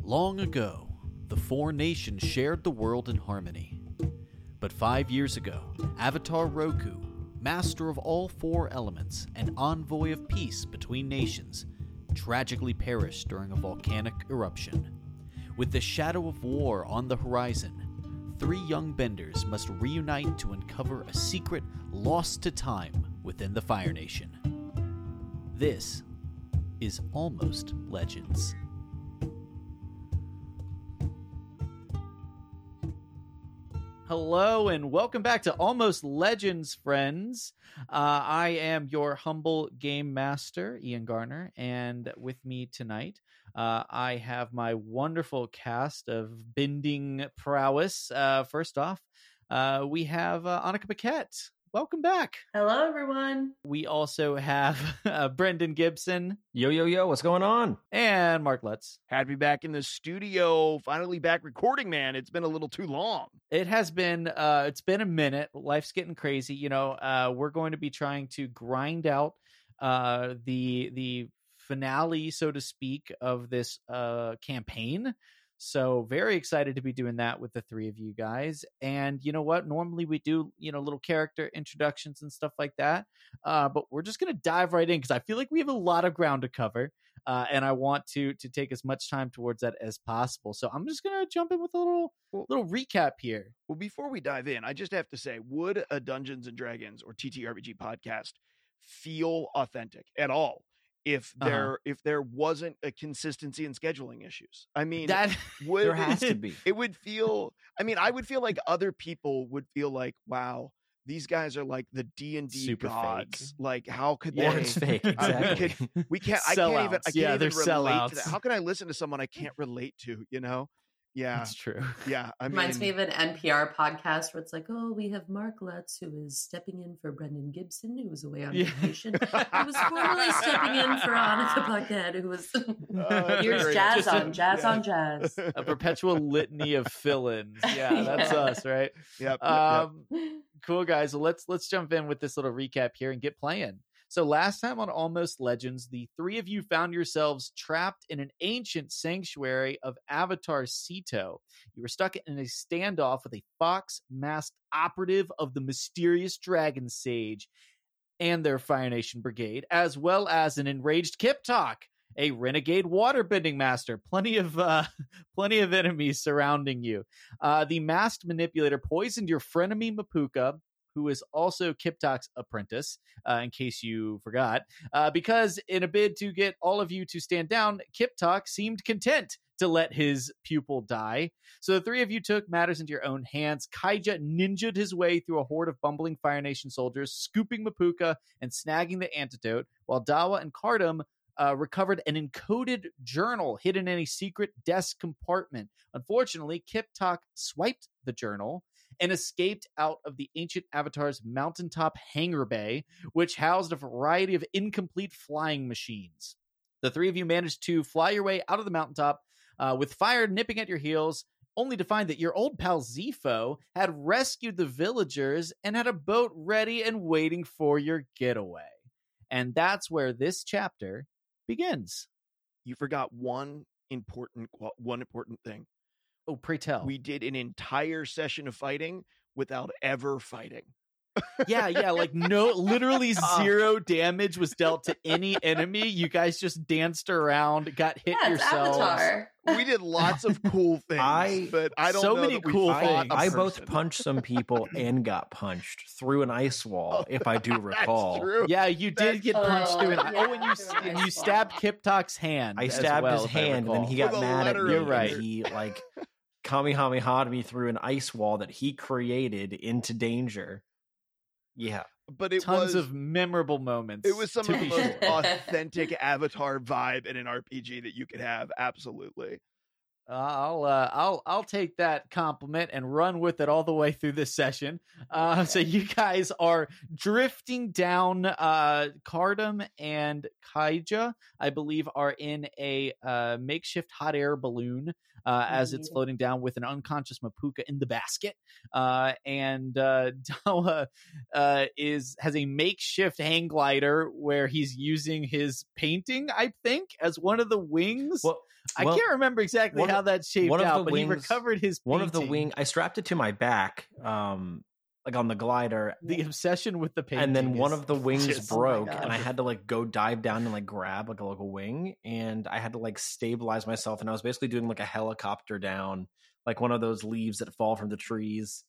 Long ago, the four nations shared the world in harmony. But 5 years ago, Avatar Roku, master of all four elements and envoy of peace between nations, tragically perished during a volcanic eruption. With the shadow of war on the horizon, three young benders must reunite to uncover a secret lost to time within the Fire Nation. This is Almost Legends. Hello and welcome back to Almost Legends, friends. I am your humble game master, Ian Garner, and with me tonight, I have my wonderful cast of bending prowess. First off, we have Annika Paquette. Welcome back. Hello, everyone. We also have Brendan Gibson. Yo, what's going on? And Mark Lutz. Had me back in the studio, finally back recording, man. It's been a little too long. It has been, it's been a minute. Life's getting crazy. You know, we're going to be trying to grind out the finale, so to speak, of this campaign. So very excited to be doing that with the three of you guys. And you know what? Normally we do, little character introductions and stuff like that. But we're just going to dive right in because I feel like we have a lot of ground to cover. And I want to take as much time towards that as possible. So I'm just going to jump in with a little recap here. Well, before we dive in, I just have to say, would a Dungeons and Dragons or TTRPG podcast feel authentic at all if there wasn't a consistency in scheduling issues? I mean, that would, there has to be. It would feel, I would feel like other people would feel like, wow, these guys are like the D&D super gods. Fake. Like, how could they? Yeah, it's fake. Exactly. We can't. I can't even relate to that. How can I listen to someone I can't relate to? You know? Yeah, that's true. Yeah, Reminds me of an NPR podcast where it's like, oh, we have Mark Lutz, who is stepping in for Brendan Gibson, who was away on vacation. I was formerly stepping in for Annika Paquette, who was here's jazz on jazz. A perpetual litany of fill-ins. Yeah, that's us, right? Yep. Cool, guys. So let's jump in with this little recap here and get playing. So last time on Almost Legends, the three of you found yourselves trapped in an ancient sanctuary of Avatar Sito. You were stuck in a standoff with a fox-masked operative of the mysterious Dragon Sage and their Fire Nation brigade, as well as an enraged Kiptok, a renegade waterbending master. Plenty of enemies surrounding you. The masked manipulator poisoned your frenemy Mapuka, who is also Kiptok's apprentice, in case you forgot, because in a bid to get all of you to stand down, Kiptok seemed content to let his pupil die. So the three of you took matters into your own hands. Kaija ninja'd his way through a horde of bumbling Fire Nation soldiers, scooping Mapuka and snagging the antidote, while Dawa and Cardum recovered an encoded journal hidden in a secret desk compartment. Unfortunately, Kiptok swiped the journal and escaped out of the ancient Avatar's mountaintop hangar bay, which housed a variety of incomplete flying machines. The three of you managed to fly your way out of the mountaintop with fire nipping at your heels, only to find that your old pal Zepho had rescued the villagers and had a boat ready and waiting for your getaway. And that's where this chapter begins. You forgot one important thing. Oh, pray tell. We did an entire session of fighting without ever fighting. Yeah, like literally zero damage was dealt to any enemy. You guys just danced around, got hit yourselves. Avatar. We did lots of cool things, but I don't know many that we cool fought things. a I person. both punched some people and got punched through an ice wall, if I do recall. That's true. Yeah, you did get punched through and you you stabbed Kiptok's hand. I as stabbed well, his if I hand, and then recall. he got For the mad at letter me. You're right. And he kamehameha'd me through an ice wall that he created into danger. Yeah. But it Tons was of memorable moments. It was some to of the be most sure. authentic Avatar vibe in an RPG that you could have. Absolutely. I'll take that compliment and run with it all the way through this session. So you guys are drifting down. Cardum and Kaija, I believe, are in a makeshift hot air balloon as it's floating down with an unconscious Mapuka in the basket. And Dawa has a makeshift hang glider where he's using his painting, I think, as one of the wings. I can't remember exactly how how that shaped one of out, the but wings, he recovered his one of the painting. wing. I strapped it to my back, like on the glider. The obsession with the painting. And then one is of the wings just- broke, God. and I had to like go dive down and like grab like a local wing, and I had to like stabilize myself, and I was basically doing like a helicopter down, like one of those leaves that fall from the trees.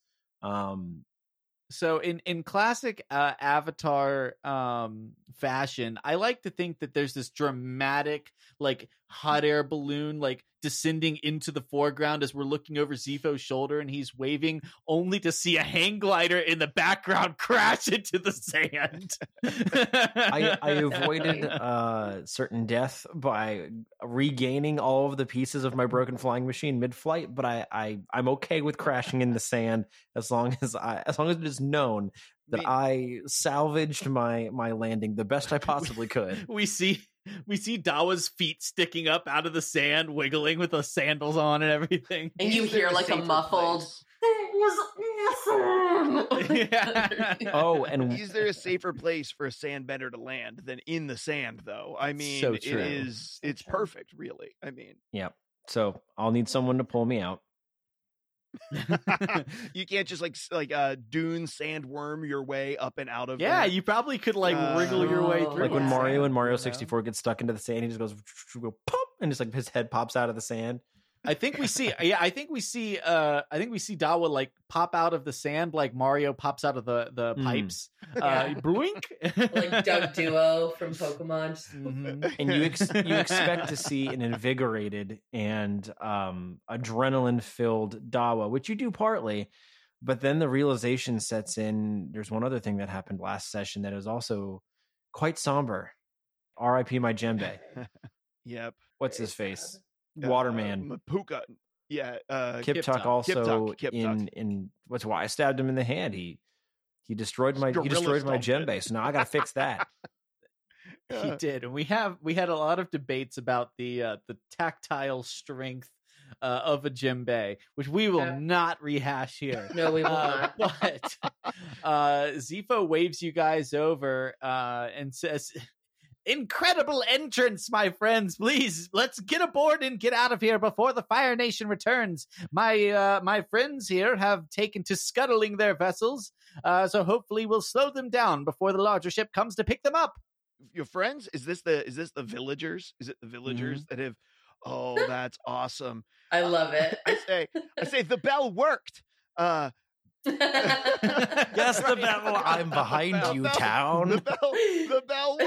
So in classic Avatar fashion, I like to think that there's this dramatic like hot air balloon like descending into the foreground as we're looking over Zifo's shoulder and he's waving, only to see a hang glider in the background crash into the sand. I avoided certain death by regaining all of the pieces of my broken flying machine mid-flight, but I'm okay with crashing in the sand as long as it is known that I salvaged my landing the best I possibly could. We see Dawa's feet sticking up out of the sand, wiggling with the sandals on and everything. And you Is there hear like a safer muffled. place? It was awesome. Yeah. Oh, and Is there a safer place for a sandbender to land than in the sand, though? I mean, So it true. is. It's perfect, really. I mean, yeah. So I'll need someone to pull me out. you can't just like dune sandworm your way up and out of. Yeah, there. you probably could like wriggle your way Oh, through. Like when Yeah. Mario and Mario You know? 64 gets stuck into the sand, he just goes pop, and just like his head pops out of the sand. I think we see Dawa like pop out of the sand like Mario pops out of the pipes. Yeah. Blink. Like Doug Duo from Pokemon. Just- Mhm. And you expect to see an invigorated and adrenaline filled Dawa, which you do partly, but then the realization sets in. There's one other thing that happened last session that is also quite somber. R.I.P. my djembe. Yep. What's his face? Uh, Waterman. Mapuka. Yeah. Kip Kip Tuck Tuck. also Kip Tuck. in what's why I stabbed him in the hand. He destroyed my Gorilla djembe, stomped so now I gotta fix that. He did, and we had a lot of debates about the tactile strength of a djembe, which we will Yeah. not rehash here. No, we will not. But Zifo waves you guys over and says, "Incredible entrance, my friends! Please, let's get aboard and get out of here before the Fire Nation returns. My friends here have taken to scuttling their vessels, so hopefully we'll slow them down before the larger ship comes to pick them up." Your friends? Is this the villagers? Is it the villagers that have? Oh, that's awesome. I love it. I say the bell worked. Yes, the bell. I'm behind you, town. The bell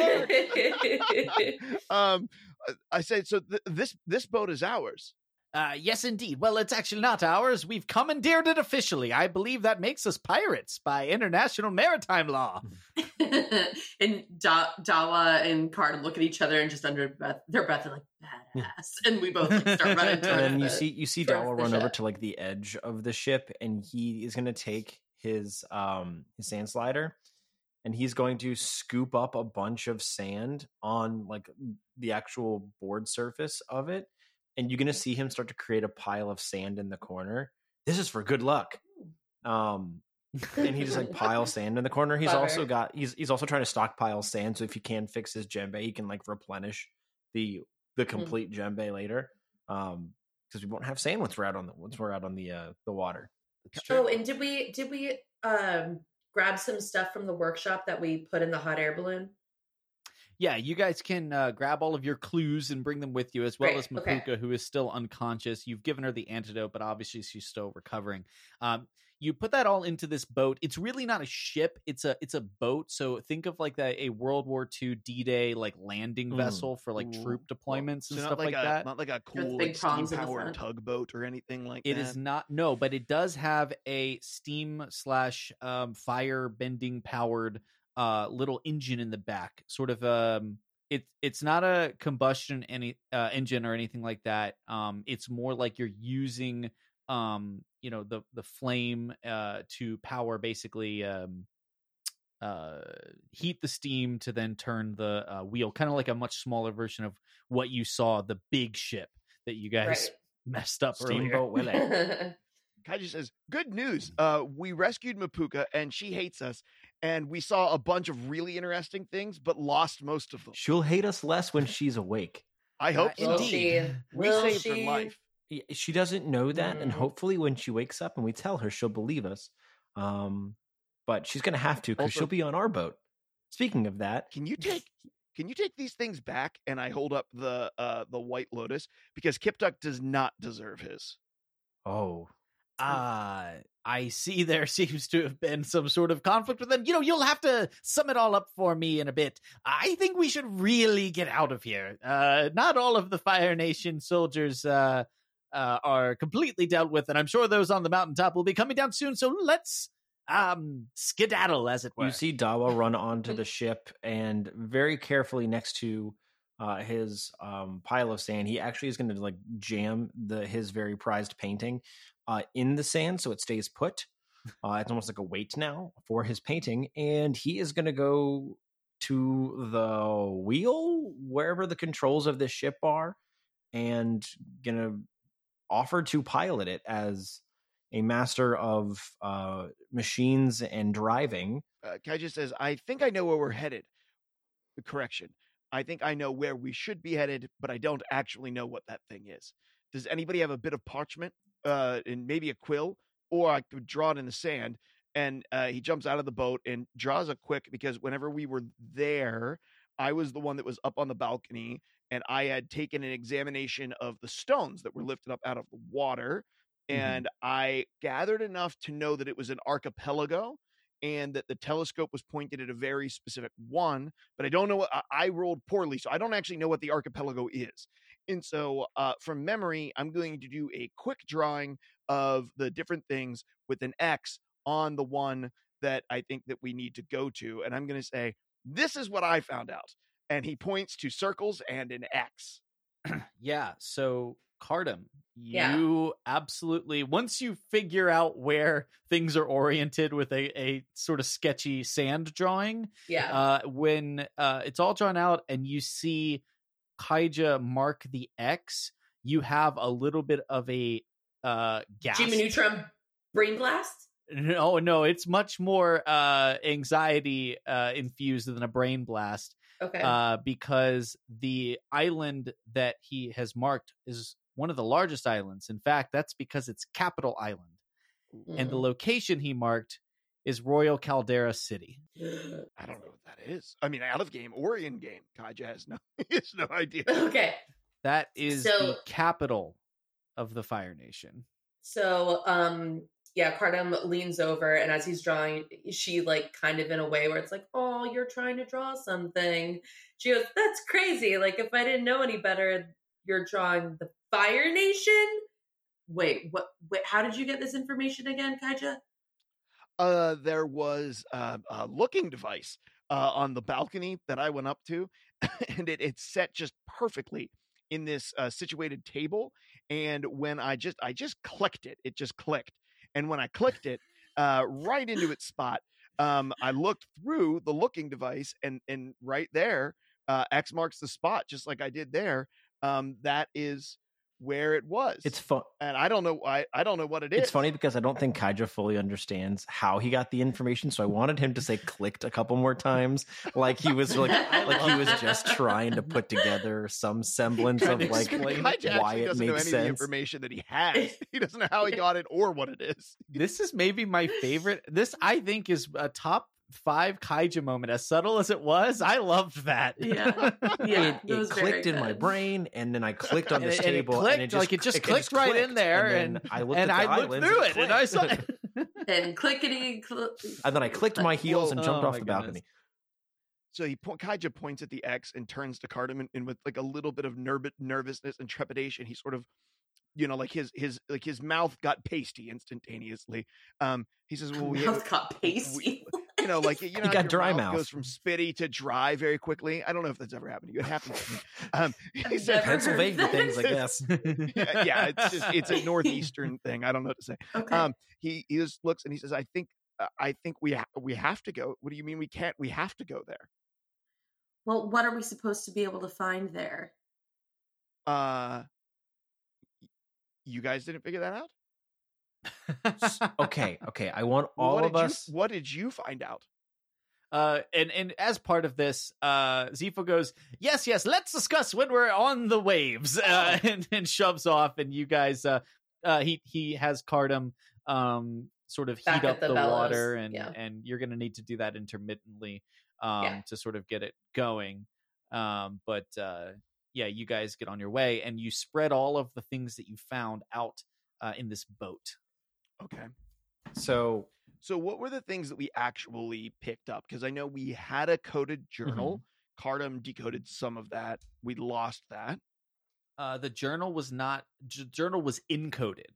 worked. I said, so this boat is ours. Yes, indeed. Well, it's actually not ours. We've commandeered it officially. I believe that makes us pirates by international maritime law. And Dawa and Card look at each other and just under their breath are like, badass. And we both like, start running towards And then the- you see towards Dawa the run over ship. to like the edge of the ship, and he is going to take his sand slider, and he's going to scoop up a bunch of sand on like the actual board surface of it, and you're going to see him start to create a pile of sand in the corner. This is for good luck. And he just like piles sand in the corner. He's Clever. also got he's also trying to stockpile sand, so if he can fix his djembe, he can like replenish the complete djembe later. Because we won't have sand once we're out on the water. Oh, and did we grab some stuff from the workshop that we put in the hot air balloon? Yeah, you guys can grab all of your clues and bring them with you, as well Great, as Mapuka, who is still unconscious. You've given her the antidote, but obviously she's still recovering. You put that all into this boat. It's really not a ship; it's a boat. So think of like a World War II D-Day like landing vessel for like troop deployments and So stuff like that. Not like a cool big like, steam prongs in the powered front. tugboat or anything like It that. is not, no, but it does have a steam / fire bending powered little engine in the back. Sort of it's not a combustion engine or anything like that. It's more like you're using the flame to power basically heat the steam to then turn the wheel, kind of like a much smaller version of what you saw, the big ship that you guys messed up Steamboat earlier. Willie. Kaiji says, "Good news. We rescued Mapuka, and she hates us. And we saw a bunch of really interesting things, but lost most of them. She'll hate us less when she's awake. I hope so. Will she? We Will saved she? her life. She doesn't know that, and No. hopefully when she wakes up and we tell her, she'll believe us. But she's gonna have to, because Also- she'll be on our boat. Speaking of that, Can you take these things back? And I hold up the White Lotus, because Kiptuk does not deserve his. oh, I see there seems to have been some sort of conflict with them. You'll have to sum it all up for me in a bit. I think we should really get out of here. Not all of the Fire Nation soldiers are completely dealt with, and I'm sure those on the mountaintop will be coming down soon. So let's skedaddle, as it were. you see Dawa run onto the ship, and very carefully next to his pile of sand, he actually is going to like jam his very prized painting in the sand so it stays put. It's almost like a weight now for his painting, and he is going to go to the wheel, wherever the controls of this ship are, and gonna offer to pilot it as a master of machines and driving. Kaija says, I think I know where we're headed. Correction. I think I know where we should be headed, but I don't actually know what that thing is. Does anybody have a bit of parchment and maybe a quill? Or I could draw it in the sand. And he jumps out of the boat and draws a quick, because whenever we were there, I was the one that was up on the balcony, and I had taken an examination of the stones that were lifted up out of the water. And I gathered enough to know that it was an archipelago, and that the telescope was pointed at a very specific one, but I don't know what I rolled poorly, so I don't actually know what the archipelago is. And so from memory, I'm going to do a quick drawing of the different things with an X on the one that I think that we need to go to. And I'm going to say, this is what I found out. And he points to circles and an X. Yeah, so Cardam, Yeah. you absolutely, once you figure out where things are oriented with a sort of sketchy sand drawing, Yeah. when it's all drawn out and you see Kaija mark the X, you have a little bit of a gas. Jimmy Neutron brain blast? No, it's much more anxiety infused than a brain blast. Okay. Because the island that he has marked is one of the largest islands. In fact, that's because it's Capital Island. And the location he marked is Royal Caldera City. I don't know what that is. I mean, out of game or in game, Kaija has no idea. Okay. That is So- the capital of the Fire Nation. So, yeah, Cardam leans over, and as he's drawing, she like kind of in a way where it's like, oh, you're trying to draw something. She goes, that's crazy. Like, if I didn't know any better, you're drawing the Fire Nation? Wait, what? Wait, how did you get this information again, Kaija? There was a looking device on the balcony that I went up to, and it's set just perfectly in this situated table. And when I just clicked it just clicked. And when I clicked it right into its spot, I looked through the looking device, and right there, X marks the spot, just like I did there. That is where it was. It's fun. And I don't know. I don't know what it is. It's funny because I don't think Kaija fully understands how he got the information, so I wanted him to say "clicked" a couple more times, like he was like he was just trying to put together some semblance of like Kaija why actually it doesn't know any makes of the sense. information that he has. He doesn't know how he got it or what it is. This is maybe my favorite. This, I think, is a top 5 Kaija moment. As subtle as it was, I loved that. Yeah. Yeah, It was very clicked in my good. brain, and then I clicked on And this it table, clicked, and it just, like, it just clicked right in there, and I looked and at the I looked islands, through it, and I saw clicked. it. And clickety. And then I clicked my heels and jumped Oh off my the goodness. balcony. So Kaija points at the X and turns to Cardam, and with like a little bit of nervousness and trepidation, he sort of, like his mouth got pasty instantaneously. He says, "Well, Mouth got pasty. like He how got your dry mouth mouth. goes from spitty to dry very quickly. I don't know if that's ever happened to you. It happens to me. He Never said, Pennsylvania heard things, I that. guess. yeah, it's a northeastern thing. I don't know what to say. Okay. He just looks and he says, I think we have to go. What do you mean we can't? We have to go there. Well, what are we supposed to be able to find there? You guys didn't figure that out? Okay. I want all What of did us. What did you find out? And as part of this, Zepho goes, yes, let's discuss when we're on the waves, and shoves off. And you guys, he has Cardum sort of Back heat at up the the bellows, water, yeah. and you're going to need to do that intermittently Yeah. to sort of get it going. But you guys get on your way, and you spread all of the things that you found out in this boat. Okay. So what were the things that we actually picked up? Because I know we had a coded journal. Cardum decoded some of that. We lost that. The journal was journal was encoded,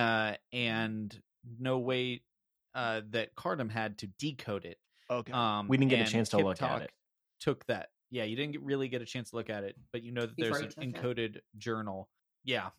and no way that Cardum had to decode it. Okay. we didn't get a chance to look at it. Took that. Yeah, you didn't really get a chance to look at it, but you know that there's Before an you took encoded journal. Yeah.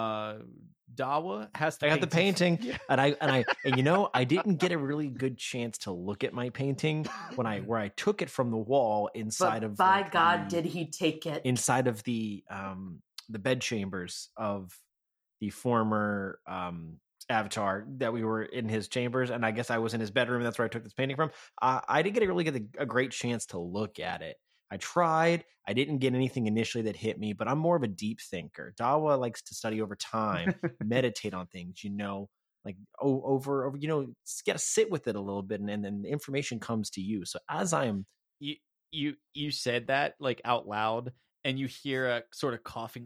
Dawa has the I got the painting, Yeah. and I you know, I didn't get a really good chance to look at my painting where I took it from the wall inside But of by like, God, the- did he take it? inside of the bed chambers of the former Avatar that we were in his chambers, and I guess I was in his bedroom. That's where I took this painting from. I didn't get a great chance to look at it. I tried. I didn't get anything initially that hit me, but I'm more of a deep thinker. Dawa likes to study over time, meditate on things, you know, like over, you know, got to sit with it a little bit, and then the information comes to you. So as I am, you said that like out loud, and you hear a sort of coughing.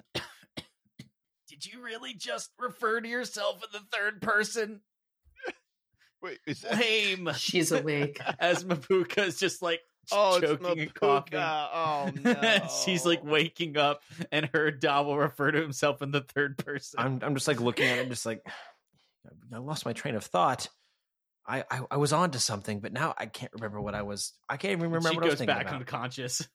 Did you really just refer to yourself in the third person? Wait, is that... Lame. She's awake. As Mapuka is just like choking and coughing. Oh no. She's like waking up, and her Dawa will refer to himself in the third person. I'm just like looking at it, just like I lost my train of thought. I was on to something, but now I can't remember what I was. I can't even remember She what I was goes thinking back about. unconscious.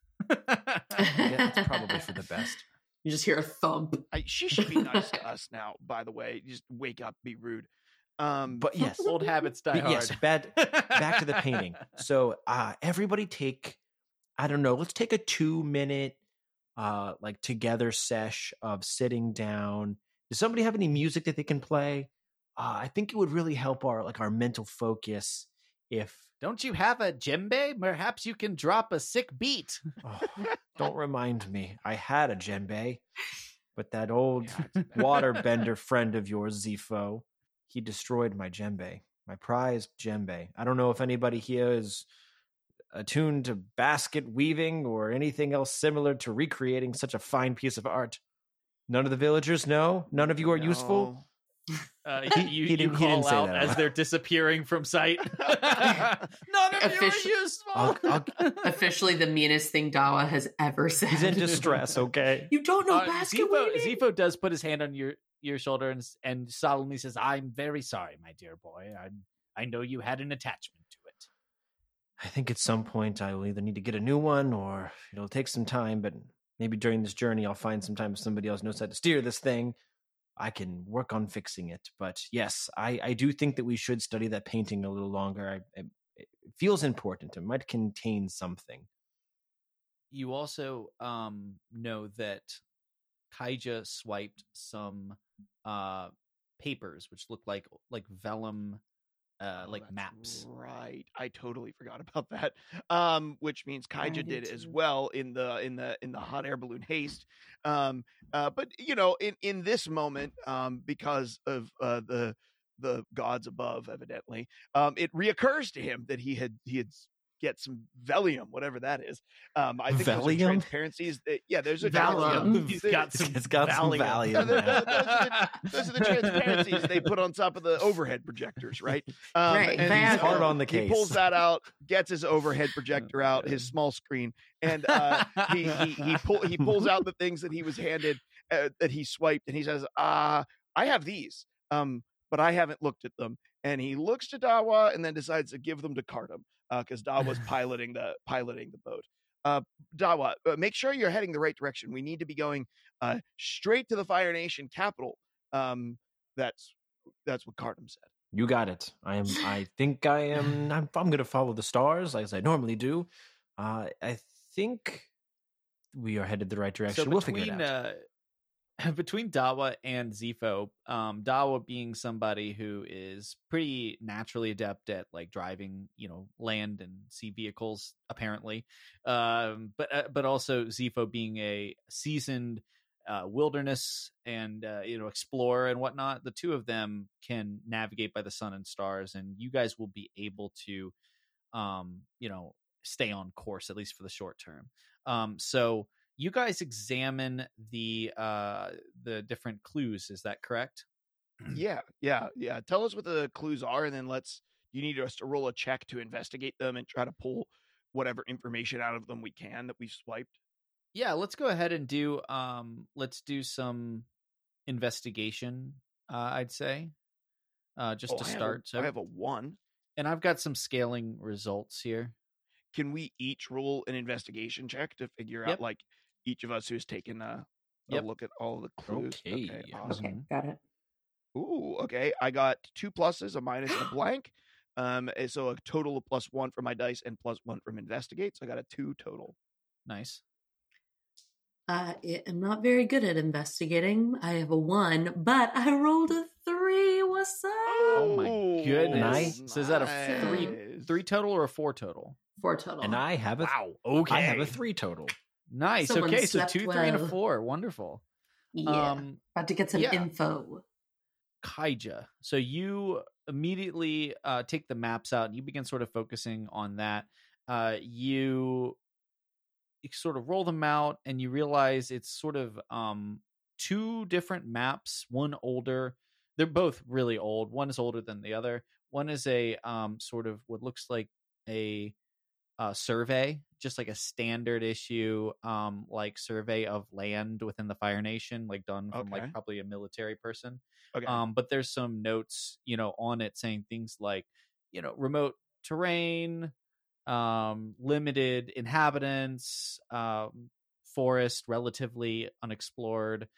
Yeah, that's probably for the best. You just hear a thump. She should be nice to us now, by the way. Just wake up, be rude. But yes, Old habits die hard. yes, back to the painting. So everybody take, I don't know, let's take a 2-minute like together sesh of sitting down. Does somebody have any music that they can play? I think it would really help our mental focus if Don't you have a djembe? Perhaps you can drop a sick beat. oh, don't remind me. I had a djembe, but that old waterbender friend of yours, Zepho, he destroyed my djembe, my prized djembe. I don't know if anybody here is attuned to basket weaving or anything else similar to recreating such a fine piece of art. None of the villagers know? None of you are useful? You he didn't call say out that. as they're disappearing from sight. None of you are useful. I'll- Officially the meanest thing Dawa has ever said. he's in distress, okay? You don't know basket weaving? Zepho does put his hand on your shoulder and solemnly says, "I'm very sorry, my dear boy. I know you had an attachment to it." I think at some point I will either need to get a new one or it'll take some time, but maybe during this journey I'll find some time if somebody else knows how to steer this thing. I can work on fixing it. But yes, I do think that we should study that painting a little longer. It feels important. It might contain something. You also know that Kaija swiped some papers which look like vellum like that's maps. Right. I totally forgot about that. Which means Kaija did did as too. well in the hot air balloon haste. But you know, in this moment, because of the gods above, evidently, it reoccurs to him that he had get some Valium, whatever that is. I think those are Valium? transparencies. Yeah, there's a Valium. He's got some It's got some Valium. Valium. those are the transparencies they put on top of the overhead projectors, right? Right, and Valium. He's hard on the he case. pulls that out, gets his overhead projector out, his small screen, and he pulls out the things that he was handed, that he swiped, and he says, "I have these, but I haven't looked at them." And he looks to Dawa and then decides to give them to Cardum, because Dawa's piloting the boat. Dawa, make sure you're heading the right direction. We need to be going straight to the Fire Nation capital. That's what Cardum said. You got it. I think I am. I'm going to follow the stars as I normally do. I think we are headed the right direction. So We'll figure it between out. between Dawa and Zifo, Dawa being somebody who is pretty naturally adept at like driving, land and sea vehicles, apparently, but also Zifo being a seasoned wilderness and explorer and whatnot. The two of them can navigate by the sun and stars, and you guys will be able to, stay on course at least for the short term. So you guys examine the different clues. Is that correct? Yeah. Tell us what the clues are, and then you need us to roll a check to investigate them and try to pull whatever information out of them we can that we swiped. Yeah, let's go ahead and do let's do some investigation, I'd say. Just to start. I have a 1. And I've got some scaling results here. Can we each roll an investigation check to figure out like each of us who's taken a look at all the clues? Okay, awesome. Okay, got it. Ooh, okay. I got 2 pluses, a minus, and a blank. So a total of +1 for my dice and +1 from investigate. So I got a 2 total. Nice. I am not very good at investigating. I have a 1, but I rolled a 3. What's up? Oh my goodness! Nice. So is that a 3 total or a 4 total? 4 total. And I have Okay. I have a 3 total. Nice. Someone Okay, so slept 2, 3, and a well. 4. Wonderful. Yeah. About to get some yeah. info. Kaija. So you immediately take the maps out and you begin sort of focusing on that. You sort of roll them out and you realize it's sort of 2 different maps, one older. They're both really old. One is older than the other. One is a sort of what looks like a survey, just like a standard issue like survey of land within the Fire Nation, like done from like probably a military person. Okay. But there's some notes on it saying things like remote terrain, limited inhabitants, forest relatively unexplored,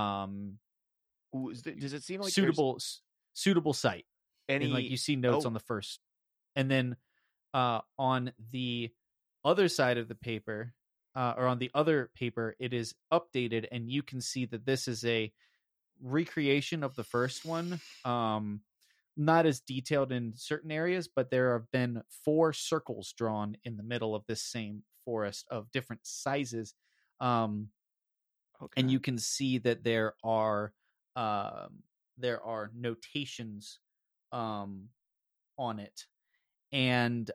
does it seem like suitable site, and like you see notes on the first, and then on the other side of the paper, or on the other paper, it is updated, and you can see that this is a recreation of the first one. Not as detailed in certain areas, but there have been 4 circles drawn in the middle of this same forest of different sizes. And you can see that there are notations on it. And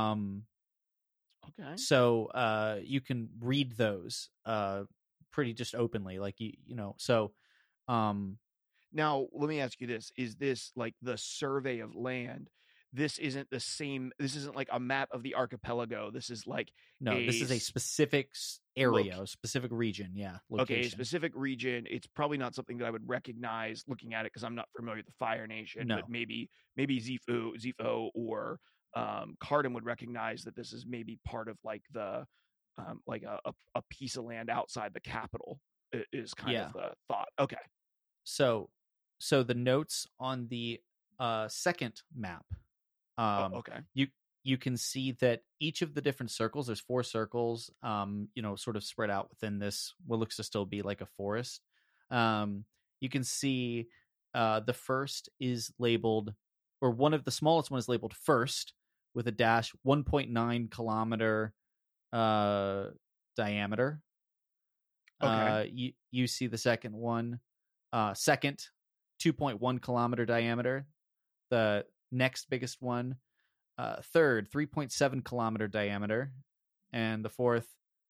so you can read those pretty just openly, like so now let me ask you this: is this like the survey of land? This isn't the same. This isn't like a map of the archipelago. This is like this is a specific area, a specific region. Yeah. Location. Okay, a specific region. It's probably not something that I would recognize looking at it because I'm not familiar with the Fire Nation. No. But maybe Zifo or Cardin would recognize that this is maybe part of like the like a piece of land outside the capital is kind of the thought. Okay. So the notes on the second map, you can see that each of the different circles, there's 4 circles, sort of spread out within this what looks to still be like a forest. You can see the first is labeled, or one of the smallest one is labeled first with a dash, 1.9 kilometer diameter. You see the second one, second, 2.1 kilometer diameter. The next biggest one, third, 3.7 kilometer diameter, and the fourth,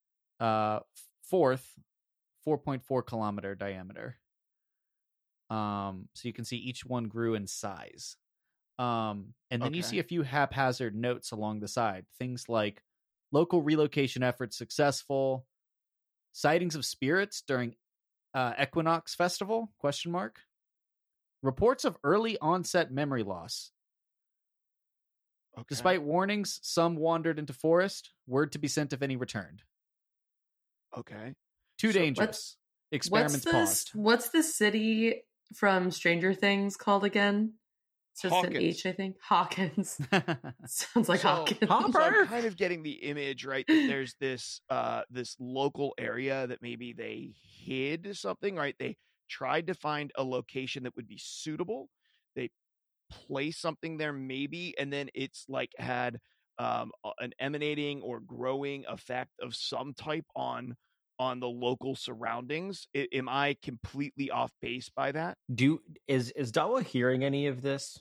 4.4 kilometer diameter. So you can see each one grew in size. And then you see a few haphazard notes along the side, things like local relocation efforts successful, sightings of spirits during Equinox Festival, ? Reports of early onset memory loss. Despite warnings, some wandered into forest. Word to be sent if any returned. Okay. Too dangerous. Experiments paused. What's the city from Stranger Things called again? So it's an H, I think. Hawkins. Sounds like Hawkins. So I'm kind of getting the image, right? That there's this this local area that maybe they hid something, right? They tried to find a location that would be suitable. They place something there maybe, and then it's like had an emanating or growing effect of some type on the local surroundings. Am I completely off base by that? Is Dawa hearing any of this?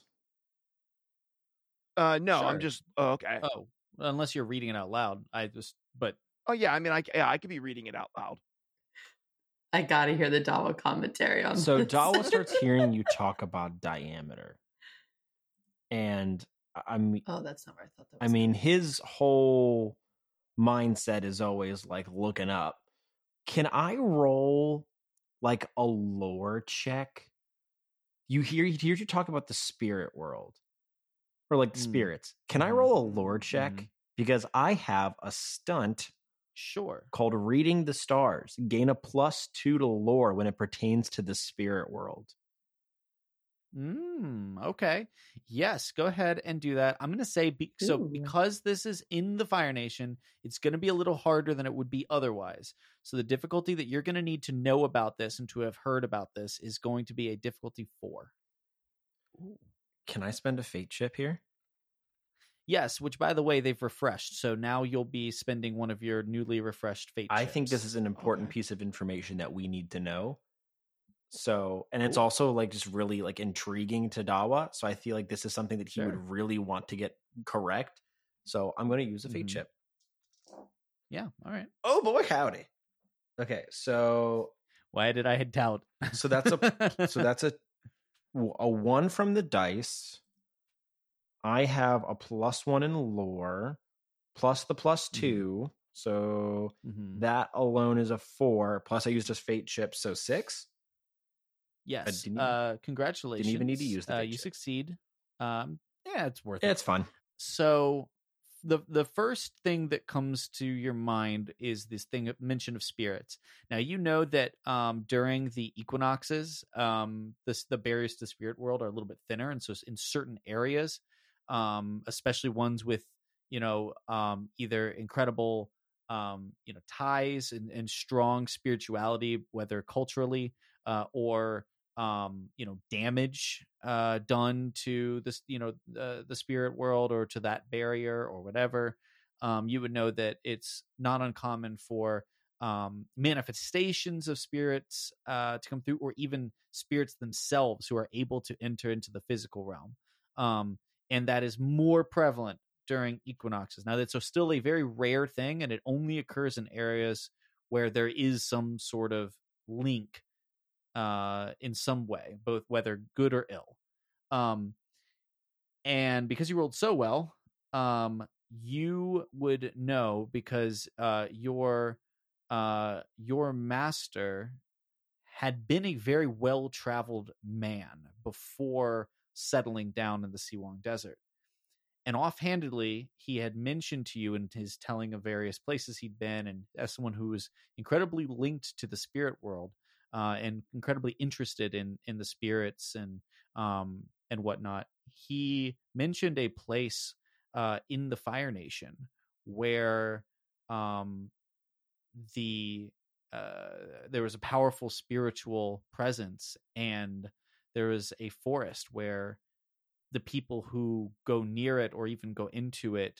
No, Sure. I'm just okay. Oh, unless you're reading it out loud. Oh yeah, I mean, I could be reading it out loud. I gotta hear the Dawa commentary on So this. Dawa starts hearing you talk about diameter, and Oh, that's not where I thought that was. I mean, his whole mindset is always like looking up. Can I roll like a lore check? He hears you talk about the spirit world, or like the spirits. Can I roll a lore check? Because I have a stunt. Sure. Called Reading the Stars. Gain a +2 to lore when it pertains to the spirit world. Okay. Yes, go ahead and do that. I'm going to say, because this is in the Fire Nation, it's going to be a little harder than it would be otherwise. So the difficulty that you're going to need to know about this and to have heard about this is going to be a difficulty 4. Ooh. Can I spend a fate chip here? Yes, which, by the way, they've refreshed. So now you'll be spending one of your newly refreshed fate chips. I think this is an important piece of information that we need to know. So, and it's also like just really like intriguing to Dawa. So I feel like this is something that he would really want to get correct. So I'm going to use a fate chip. Yeah. All right. Oh boy, howdy. Okay. So why did I doubt? So that's a 1 from the dice. I have a +1 in lore plus the +2. So that alone is a 4. Plus I used a fate chip. So 6. Yes. Congratulations. Didn't even need to use the fate you chip. Succeed. Yeah, it's worth it. It's fun. So the first thing that comes to your mind is this thing mention of spirits. Now, you know that during the equinoxes, the barriers to the spirit world are a little bit thinner. And so in certain areas, especially ones with, either incredible, ties and strong spirituality, whether culturally or damage done to this, the spirit world or to that barrier or whatever, you would know that it's not uncommon for manifestations of spirits to come through, or even spirits themselves who are able to enter into the physical realm. And that is more prevalent during equinoxes. Now, that's still a very rare thing, and it only occurs in areas where there is some sort of link in some way, both whether good or ill. And because you rolled so well, you would know, because your master had been a very well-traveled man before settling down in the Siwang Desert. And offhandedly, he had mentioned to you in his telling of various places he'd been, and as someone who was incredibly linked to the spirit world, and incredibly interested in the spirits and whatnot, he mentioned a place in the Fire Nation where there was a powerful spiritual presence, and there was a forest where the people who go near it or even go into it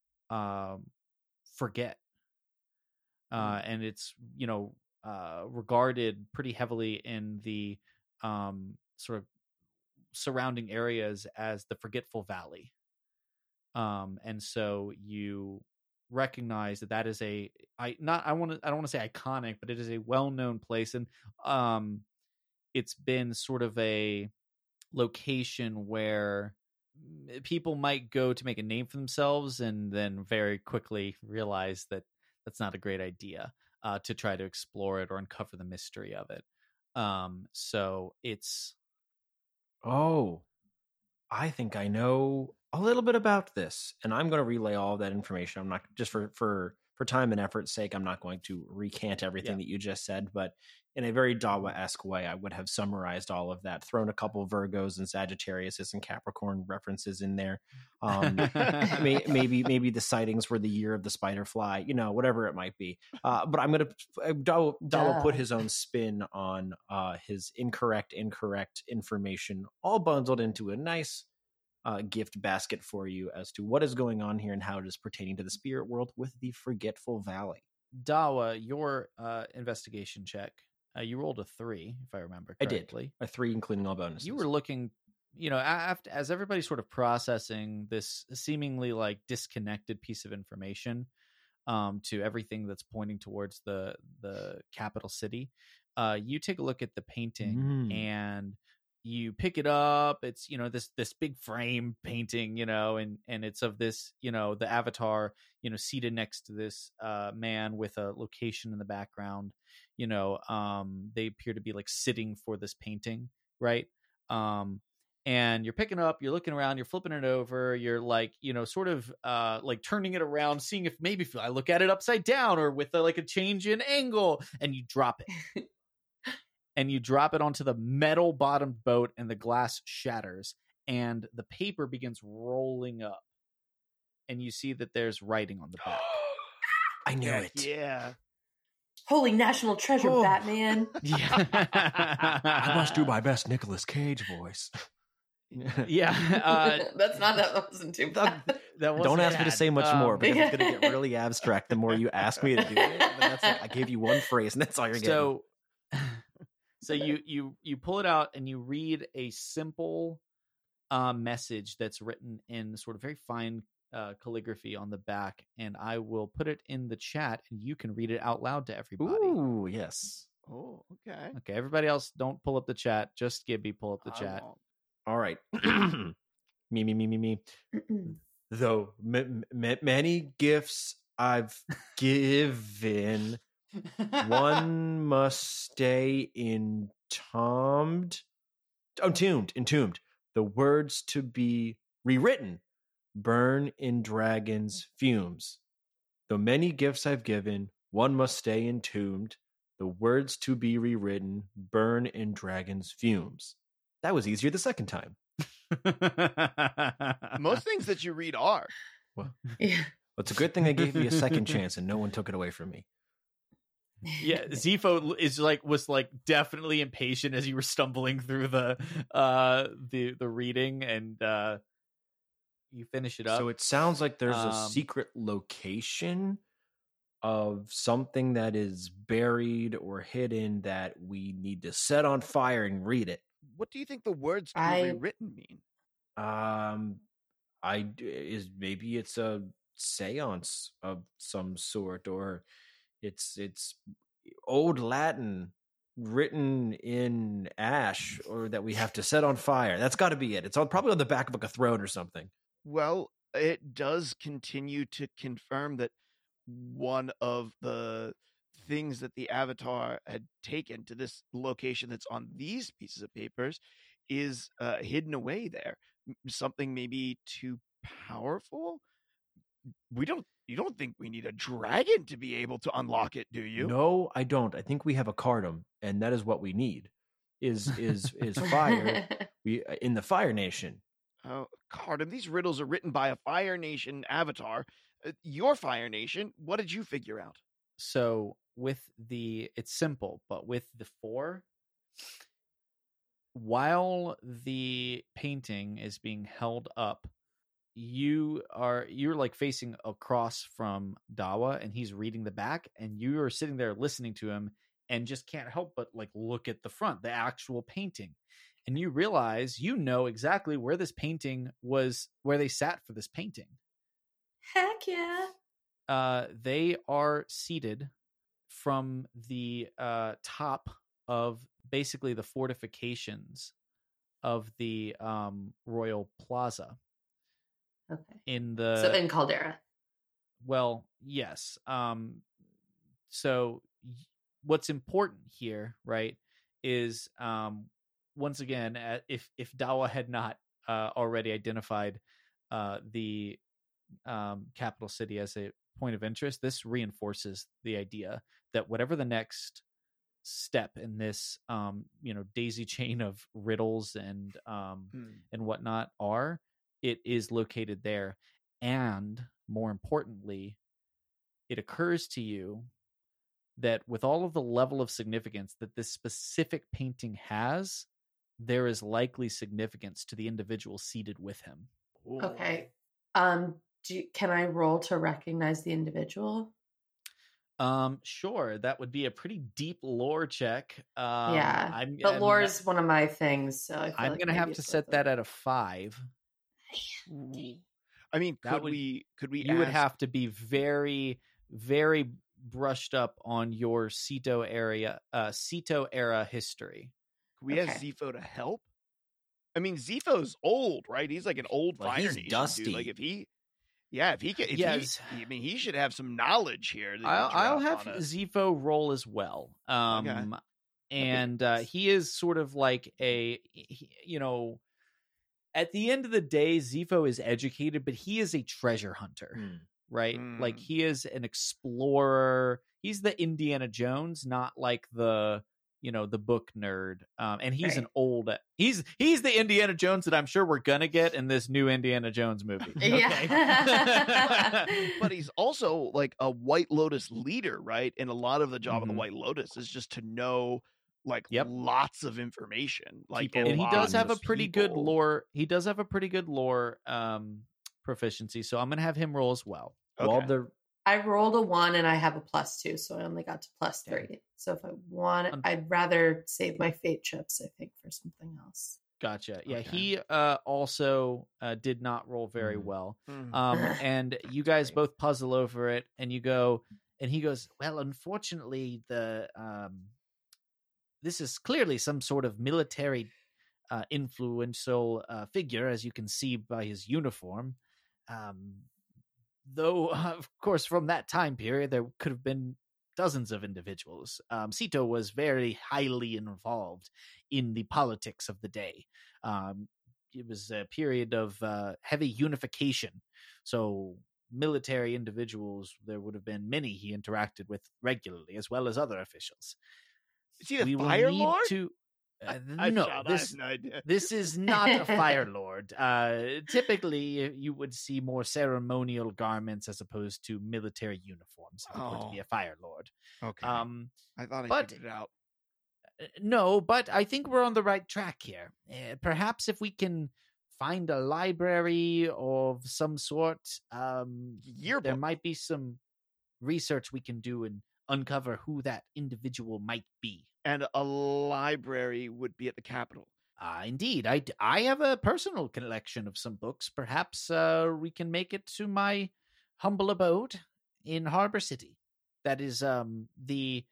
forget, and it's regarded pretty heavily in the sort of surrounding areas as the Forgetful Valley. And so you recognize that is I don't want to say iconic, but it is a well-known place, and it's been sort of a location where people might go to make a name for themselves and then very quickly realize that that's not a great idea to try to explore it or uncover the mystery of it. So it's... Oh, I think I know a little bit about this, and I'm going to relay all of that information. I'm not just for for time and effort's sake, I'm not going to recant everything that you just said, but in a very Dawa-esque way, I would have summarized all of that, thrown a couple Virgos and Sagittariuses and Capricorn references in there. Maybe the sightings were the year of the spider fly, whatever it might be. But I'm going to Dawa put his own spin on his incorrect information, all bundled into a nice gift basket for you as to what is going on here and how it is pertaining to the spirit world with the Forgetful Valley. Dawa, your investigation check, you rolled a 3, if I remember correctly. I did. A 3, including all bonuses. You were looking, after, as everybody's sort of processing this seemingly like disconnected piece of information to everything that's pointing towards the capital city, you take a look at the painting and you pick it up. It's, this big frame painting, and it's of this, the avatar, seated next to this man with a location in the background. They appear to be like sitting for this painting, right? And you're picking it up, you're looking around, you're flipping it over, you're like, sort of like turning it around, seeing if maybe I look at it upside down or with like a change in angle, and you drop it. And you drop it onto the metal bottomed boat, and the glass shatters, and the paper begins rolling up. And you see that there's writing on the back. I knew it. Yeah. Holy national treasure, Batman. Yeah. I must do my best Nicolas Cage voice. Yeah. That wasn't too bad. Don't ask me to say much more, because it's going to get really abstract the more you ask me to do it. But that's I gave you one phrase, and that's all you're getting. So you pull it out and you read a simple message that's written in sort of very fine calligraphy on the back, and I will put it in the chat, and you can read it out loud to everybody. Ooh, yes. Oh, okay. Okay, everybody else, don't pull up the chat. Just Gibby, pull up the chat. All right. me. Though many gifts I've given, one must stay entombed. The words to be rewritten burn in dragons' fumes. Though many gifts I've given, one must stay entombed. The words to be rewritten burn in dragons' fumes. That was easier the second time. Most things that you read are. Well, it's a good thing they gave me a second chance and no one took it away from me. Yeah, Zifo was definitely impatient as you were stumbling through the reading, and you finish it up. So it sounds like there's a secret location of something that is buried or hidden that we need to set on fire and read it. What do you think the words to be rewritten mean? Maybe it's a seance of some sort, or it's old Latin written in ash, or that we have to set on fire. That's got to be it. It's probably on the back of like a throne or something. Well, it does continue to confirm that one of the things that the Avatar had taken to this location that's on these pieces of papers is hidden away there. Something maybe too powerful. You don't think we need a dragon to be able to unlock it, do you? No, I don't. I think we have a cardum, and that is what we need. Is fire. We in the Fire Nation. Oh, cardum. These riddles are written by a Fire Nation avatar. Your Fire Nation. What did you figure out? So it's simple, but with the 4, while the painting is being held up, you're like facing across from Dawa, and he's reading the back, and you are sitting there listening to him and just can't help but like look at the front, the actual painting. And you realize exactly where this painting was, where they sat for this painting. Heck yeah. They are seated from the top of basically the fortifications of the Royal Plaza. Okay. So in Caldera. Well, yes. So what's important here, right, is once again, if Dawa had not already identified the capital city as a point of interest, this reinforces the idea that whatever the next step in this daisy chain of riddles and whatnot are, it is located there. And more importantly, it occurs to you that with all of the level of significance that this specific painting has, there is likely significance to the individual seated with him. Okay. Can I roll to recognize the individual? Sure. That would be a pretty deep lore check. But lore is one of my things, so I'm going to have to set that at a 5. I mean, could we? You would have to be very, very brushed up on your Sito era history. Could we ask Zepho to help? I mean, Zepho's old, right? He's like an old Fire he's Nation dusty. dude. Like if he should have some knowledge here. I'll have Zepho roll as well. And he is sort of like at the end of the day, Zepho is educated, but he is a treasure hunter, right? Like he is an explorer. He's the Indiana Jones, not like the book nerd. And he's he's the Indiana Jones that I'm sure we're gonna get in this new Indiana Jones movie. Yeah. But he's also like a White Lotus leader, right? And a lot of the job of the White Lotus is just to know lots of information. Like, and he does have a pretty good lore. He does have a pretty good lore proficiency. So I'm gonna have him roll as well. Okay. I rolled a 1 and I have a +2, so I only got to +3. So if I want, I'd rather save my fate chips, I think, for something else. Gotcha. Yeah, he also did not roll very well. And you guys both puzzle over it, and you go, and he goes, well, unfortunately, this is clearly some sort of military influential figure, as you can see by his uniform. Though, of course, from that time period, there could have been dozens of individuals. Sito was very highly involved in the politics of the day. It was a period of heavy unification. So military individuals, there would have been many he interacted with regularly, as well as other officials. Is he a Fire Lord? This is not a Fire Lord. Typically, you would see more ceremonial garments as opposed to military uniforms to be a Fire Lord. Okay. I thought I figured it out. No, but I think we're on the right track here. Perhaps if we can find a library of some sort, there might be some research we can do and uncover who that individual might be. And a library would be at the Capitol. Indeed. I have a personal collection of some books. Perhaps we can make it to my humble abode in Harbor City. That is the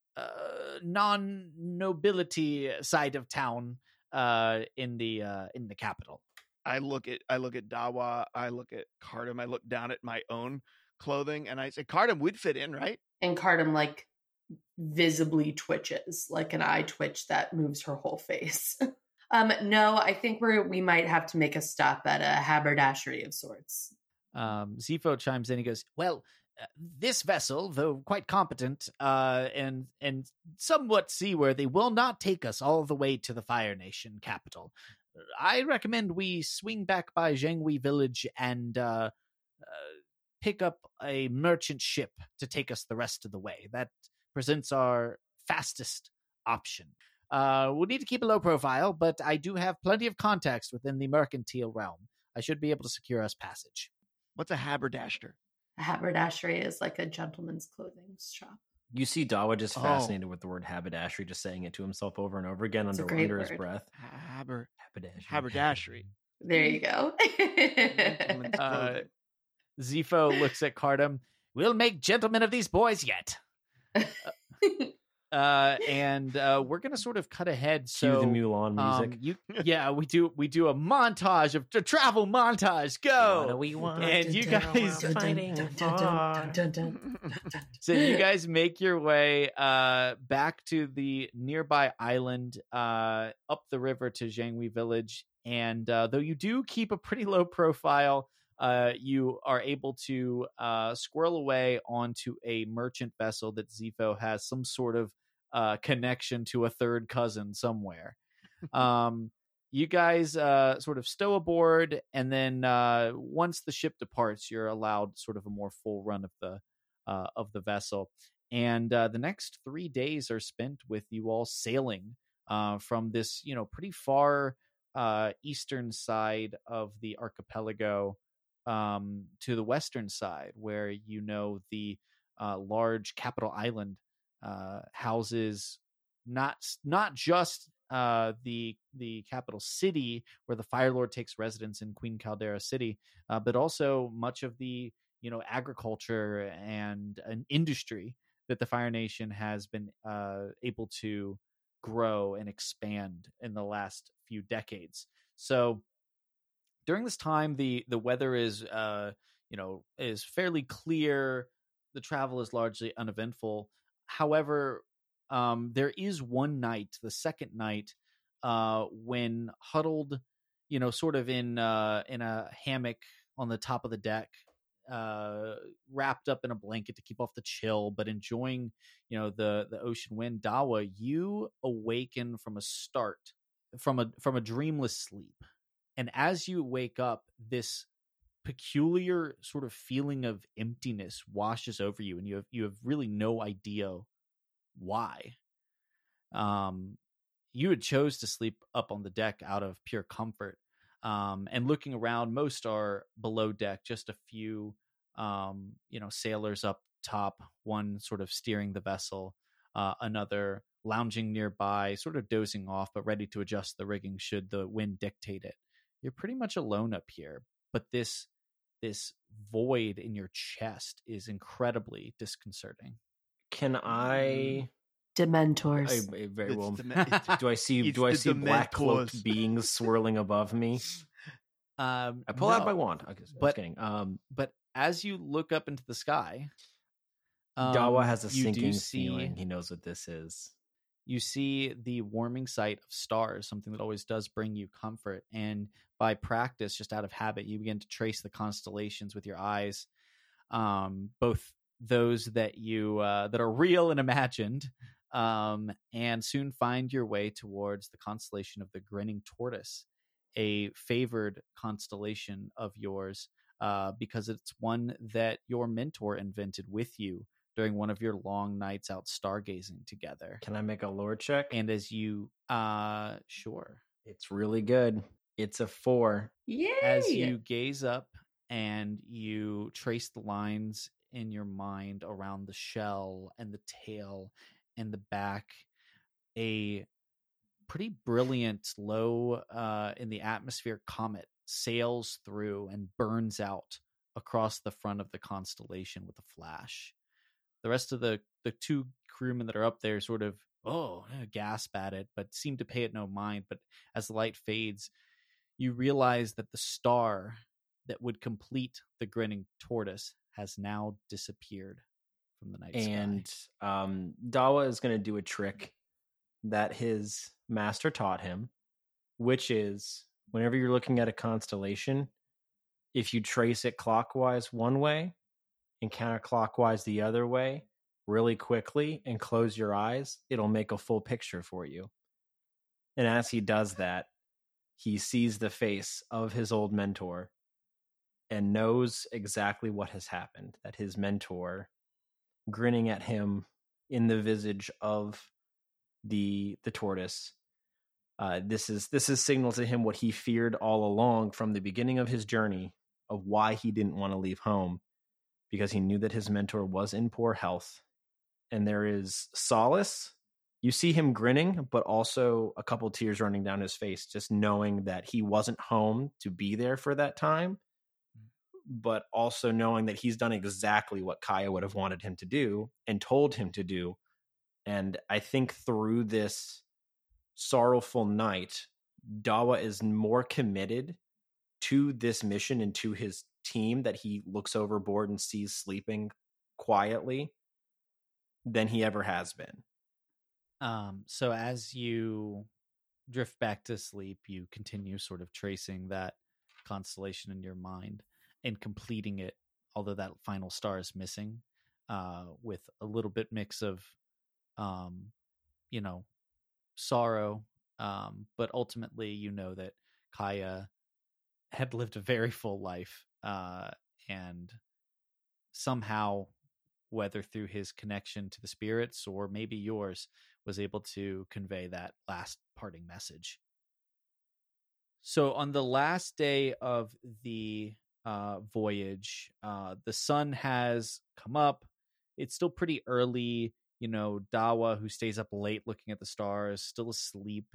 non-nobility side of town in the capital. I look at Dawa, I look at Cardam, I look down at my own clothing, and I say, Cardam would fit in, right? And Cardam visibly twitches, like an eye twitch that moves her whole face. No, I think we might have to make a stop at a haberdashery of sorts. Zepho chimes in. He goes, well, this vessel, though quite competent and somewhat seaworthy, will not take us all the way to the Fire Nation capital. I recommend we swing back by Zhenghui village and pick up a merchant ship to take us the rest of the way. That presents our fastest option. We'll need to keep a low profile, but I do have plenty of contacts within the mercantile realm. I should be able to secure us passage. What's a haberdasher? A haberdashery is like a gentleman's clothing shop. You see Dawa just fascinated with the word haberdashery, just saying it to himself over and over again under his breath. Haberdashery. There you go. Zepho looks at Cardam. We'll make gentlemen of these boys yet. And we're gonna sort of cut ahead. So cue the Mulan music. We do a montage of a travel montage. Go. What do we want? And you guys fighting So you guys make your way back to the nearby island, up the river to Zhenghui village. And though you do keep a pretty low profile, you are able to squirrel away onto a merchant vessel that Zepho has some sort of connection to a third cousin somewhere. You guys sort of stow aboard, and then once the ship departs, you're allowed sort of a more full run of the vessel. And the next 3 days are spent with you all sailing from this, pretty far eastern side of the archipelago to the western side, where the large capital island houses not just the capital city where the Fire Lord takes residence in Queen Caldera City, but also much of the agriculture and an industry that the Fire Nation has been able to grow and expand in the last few decades. So during this time, the weather is is fairly clear. The travel is largely uneventful. However, there is one night, the second night, when huddled, sort of in a hammock on the top of the deck, wrapped up in a blanket to keep off the chill, but enjoying, the ocean wind. Dawa, you awaken from a dreamless sleep, and as you wake up, this peculiar sort of feeling of emptiness washes over you, and you have really no idea why. You had chose to sleep up on the deck out of pure comfort, and looking around, most are below deck, just a few sailors up top, one sort of steering the vessel, another lounging nearby, sort of dozing off but ready to adjust the rigging should the wind dictate it. You're pretty much alone up here, but this void in your chest is incredibly disconcerting. Can I Dementors. very well. Do I see black cloaked beings swirling above me? I pull out my wand. Okay, but kidding. But as you look up into the sky, Dawa has a sinking feeling. He knows what this is. You see the warming sight of stars, something that always does bring you comfort. And by practice, just out of habit, you begin to trace the constellations with your eyes, both those that that are real and imagined, and soon find your way towards the constellation of the Grinning Tortoise, a favored constellation of yours, because it's one that your mentor invented with you during one of your long nights out stargazing together. Can I make a lore check? And as you sure. It's really good. It's a 4. Yay! As you gaze up and you trace the lines in your mind around the shell and the tail and the back, a pretty brilliant low in the atmosphere comet sails through and burns out across the front of the constellation with a flash. The rest of the 2 crewmen that are up there sort of gasp at it, but seem to pay it no mind. But as the light fades, you realize that the star that would complete the Grinning Tortoise has now disappeared from the night sky. And Dawa is going to do a trick that his master taught him, which is whenever you're looking at a constellation, if you trace it clockwise one way and counterclockwise the other way really quickly and close your eyes, it'll make a full picture for you. And as he does that, he sees the face of his old mentor and knows exactly what has happened, that his mentor, grinning at him in the visage of the tortoise, this is signal to him what he feared all along from the beginning of his journey, of why he didn't want to leave home, because he knew that his mentor was in poor health. And there is solace. You see him grinning, but also a couple tears running down his face, just knowing that he wasn't home to be there for that time, but also knowing that he's done exactly what Kaya would have wanted him to do and told him to do. And I think through this sorrowful night, Dawa is more committed to this mission and to his team that he looks overboard and sees sleeping quietly than he ever has been. So as you drift back to sleep, you continue sort of tracing that constellation in your mind. and completing it, although that final star is missing, with a little bit mix of, sorrow. But ultimately, you know that Kaya had lived a very full life, and somehow, whether through his connection to the spirits or maybe yours, was able to convey that last parting message. So on the last day of the voyage, the sun has come up. It's still pretty early. Dawa, who stays up late looking at the stars, still asleep.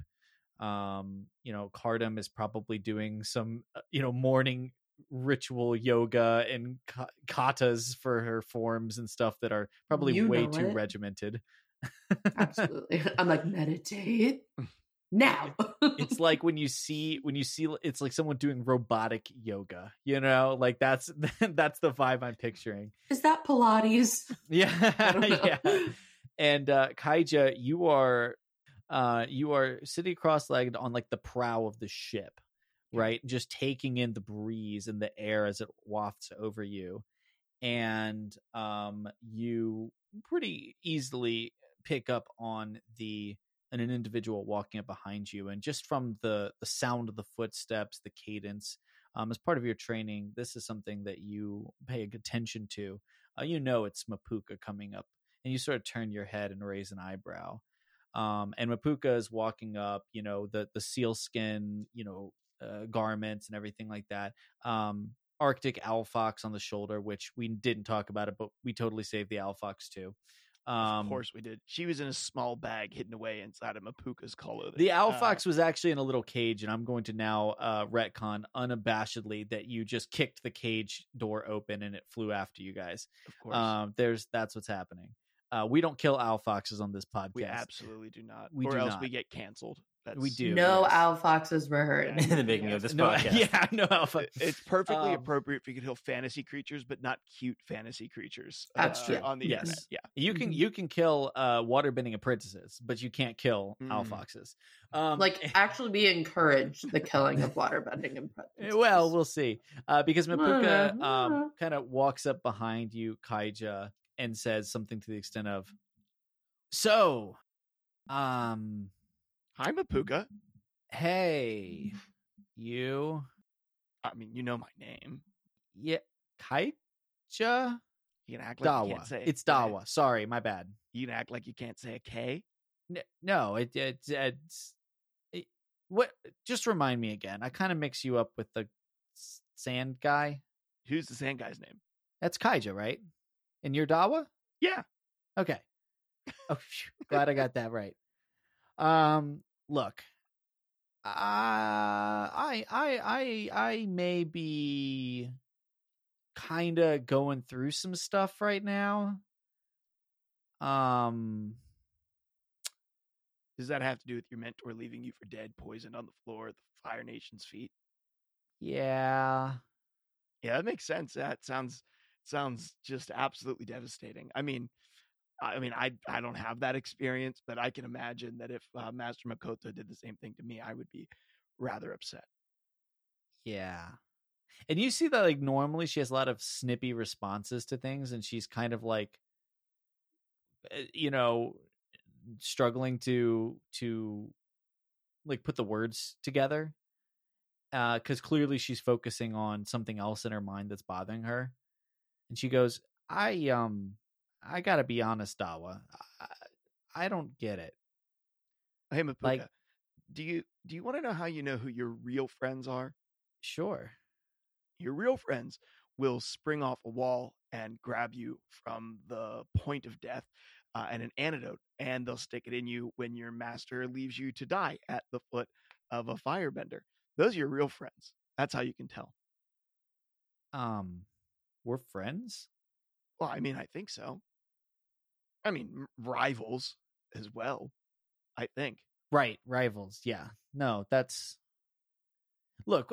Cardam is probably doing some, morning ritual yoga and katas for her forms and stuff that are probably way too regimented. Absolutely. I'm like, meditate now. It's like when you see it's like someone doing robotic yoga, like that's the vibe I'm picturing. Is that Pilates? Yeah. Yeah. And Kaija, you are sitting cross-legged on like the prow of the ship, right? Just taking in the breeze and the air as it wafts over you. And you pretty easily pick up on an individual walking up behind you. And just from the sound of the footsteps, the cadence, as part of your training, this is something that you pay attention to. It's Mapuka coming up, and you sort of turn your head and raise an eyebrow. And Mapuka is walking up, the sealskin, garments and everything like that. Arctic owl fox on the shoulder, which we didn't talk about it, but we totally saved the owl fox too. Of course we did. She was in a small bag hidden away inside of Mapuka's collar. The owl fox was actually in a little cage, and I'm going to now retcon unabashedly that you just kicked the cage door open and it flew after you guys. Of course. That's what's happening. We don't kill owl foxes on this podcast. We absolutely do not. We we get canceled. We do. No owl foxes were hurt in the making of this podcast. Yeah, no owl foxes. It's perfectly appropriate if you could kill fantasy creatures, but not cute fantasy creatures. That's true. On the internet. Yeah, you can kill waterbending apprentices, but you can't kill owl foxes. Actually, we encourage the killing of waterbending apprentices. Well, we'll see. Because Mapuka kind of walks up behind you, Kaija, and says something to the extent of, "So, hi, Mapuka. Hey, you. I mean, you know my name. Yeah, Kaija. You can act like Dawa. you can't say It's Dawa. Sorry, my bad. You can act like you can't say a K. No, it's what? Just remind me again. I kind of mix you up with the sand guy. Who's the sand guy's name? That's Kaija, right? And you're Dawa? Yeah. Okay. Oh, glad I got that right. Look, I may be kind of going through some stuff right now. Does that have to do with your mentor leaving you for dead, poisoned on the floor at the Fire Nation's feet? Yeah. Yeah, that makes sense. That sounds just absolutely devastating. I mean, I don't have that experience, but I can imagine that if Master Makoto did the same thing to me, I would be rather upset. Yeah. And you see that, like, normally she has a lot of snippy responses to things, and she's kind of like, struggling to like put the words together. Because clearly she's focusing on something else in her mind that's bothering her. And she goes, I gotta be honest, Dawa. I don't get it. Hey, Mapuka, do you want to know how you know who your real friends are? Sure. Your real friends will spring off a wall and grab you from the point of death and an antidote, and they'll stick it in you when your master leaves you to die at the foot of a firebender. Those are your real friends. That's how you can tell. We're friends? Well, I mean, I think so. I mean, rivals as well, I think. Right, rivals. Yeah. No, that's... Look,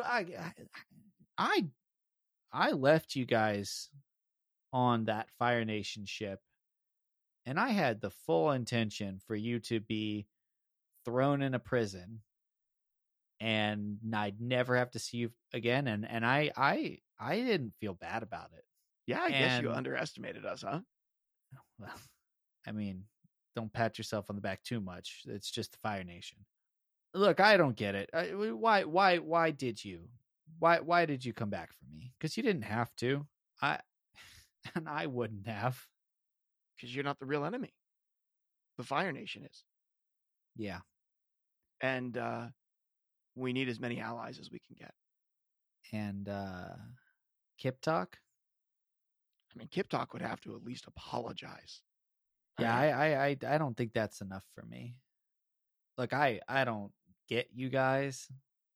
I left you guys on that Fire Nation ship, and I had the full intention for you to be thrown in a prison and I'd never have to see you again. And I didn't feel bad about it. Yeah, I guess you And- underestimated us, huh? Well, I mean, don't pat yourself on the back too much. It's just the Fire Nation. Look, I don't get it. Why did you? Why did you come back for me? Because you didn't have to. I wouldn't have. Because you're not the real enemy. The Fire Nation is. Yeah. And we need as many allies as we can get. And Kip Talk? I mean, Kip Talk would have to at least apologize. Yeah, I don't think that's enough for me. Look, I don't get you guys.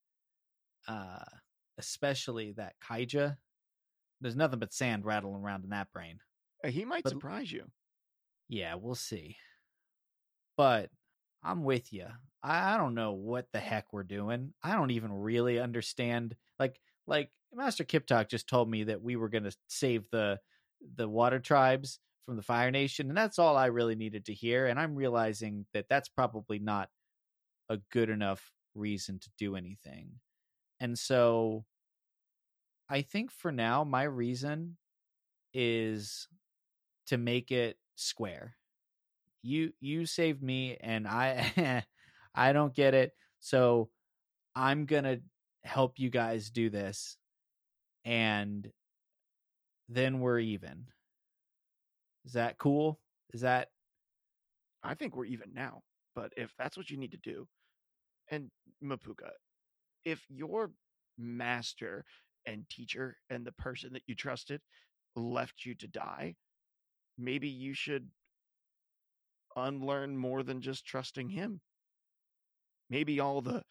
Especially that Kaija. There's nothing but sand rattling around in that brain. He might But- surprise you. Yeah, we'll see. But I'm with you. I don't know what the heck we're doing. I don't even really understand. Like Master Kip Talk just told me that we were going to save the water tribes from the Fire Nation, and that's all I really needed to hear. And I'm realizing that that's probably not a good enough reason to do anything. And so I think for now, my reason is to make it square. You saved me, and I I don't get it. So I'm gonna help you guys do this, and then we're even. Is that cool? Is that I think we're even now. But if that's what you need to do, and Mapuka, if your master and teacher and the person that you trusted left you to die, maybe you should unlearn more than just trusting him. Maybe all the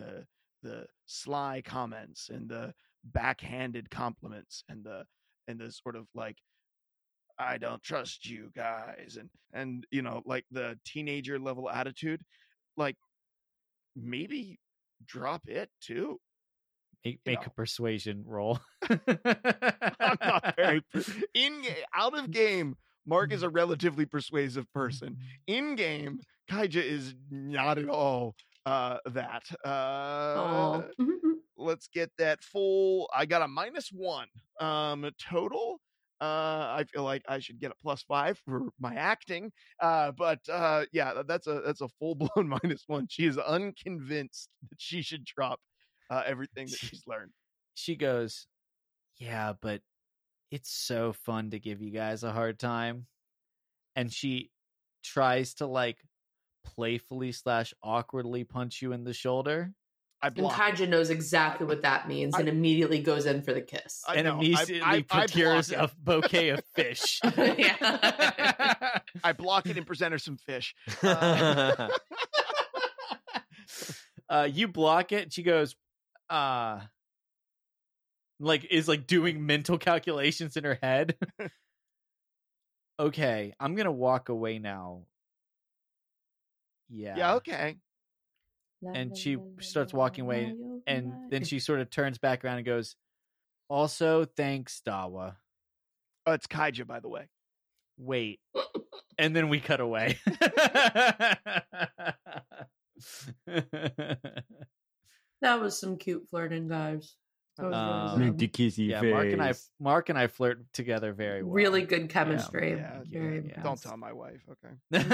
sly comments and the backhanded compliments and the sort of like, I don't trust you guys, and you know, like the teenager level attitude, like maybe drop it too. make a persuasion roll? I'm not very out of game. Mark is a relatively persuasive person. In game, Kaija is not at all that. Oh. Let's get that full. I got a -1 total. I feel like I should get a +5 for my acting. But yeah, that's a full blown -1. She is unconvinced that she should drop everything that she's learned. She goes, yeah, but it's so fun to give you guys a hard time. And she tries to like playfully / awkwardly punch you in the shoulder. I And block. Kaija knows exactly what that means and immediately goes in for the kiss. I And know. immediately I procures block a bouquet of fish. Yeah. I block it and present her some fish. You block it. She goes, is doing mental calculations in her head. Okay, I'm gonna walk away now. Yeah. Yeah, okay. And she starts walking away, and then she sort of turns back around and goes, also, thanks, Dawa. It's Kaija, by the way. Wait. And then we cut away. That was some cute flirting, guys. That was Um, really good. kissy yeah, Mark and I flirt together very well. Really good chemistry. Yeah, Very yeah. impressed. Don't tell my wife, okay?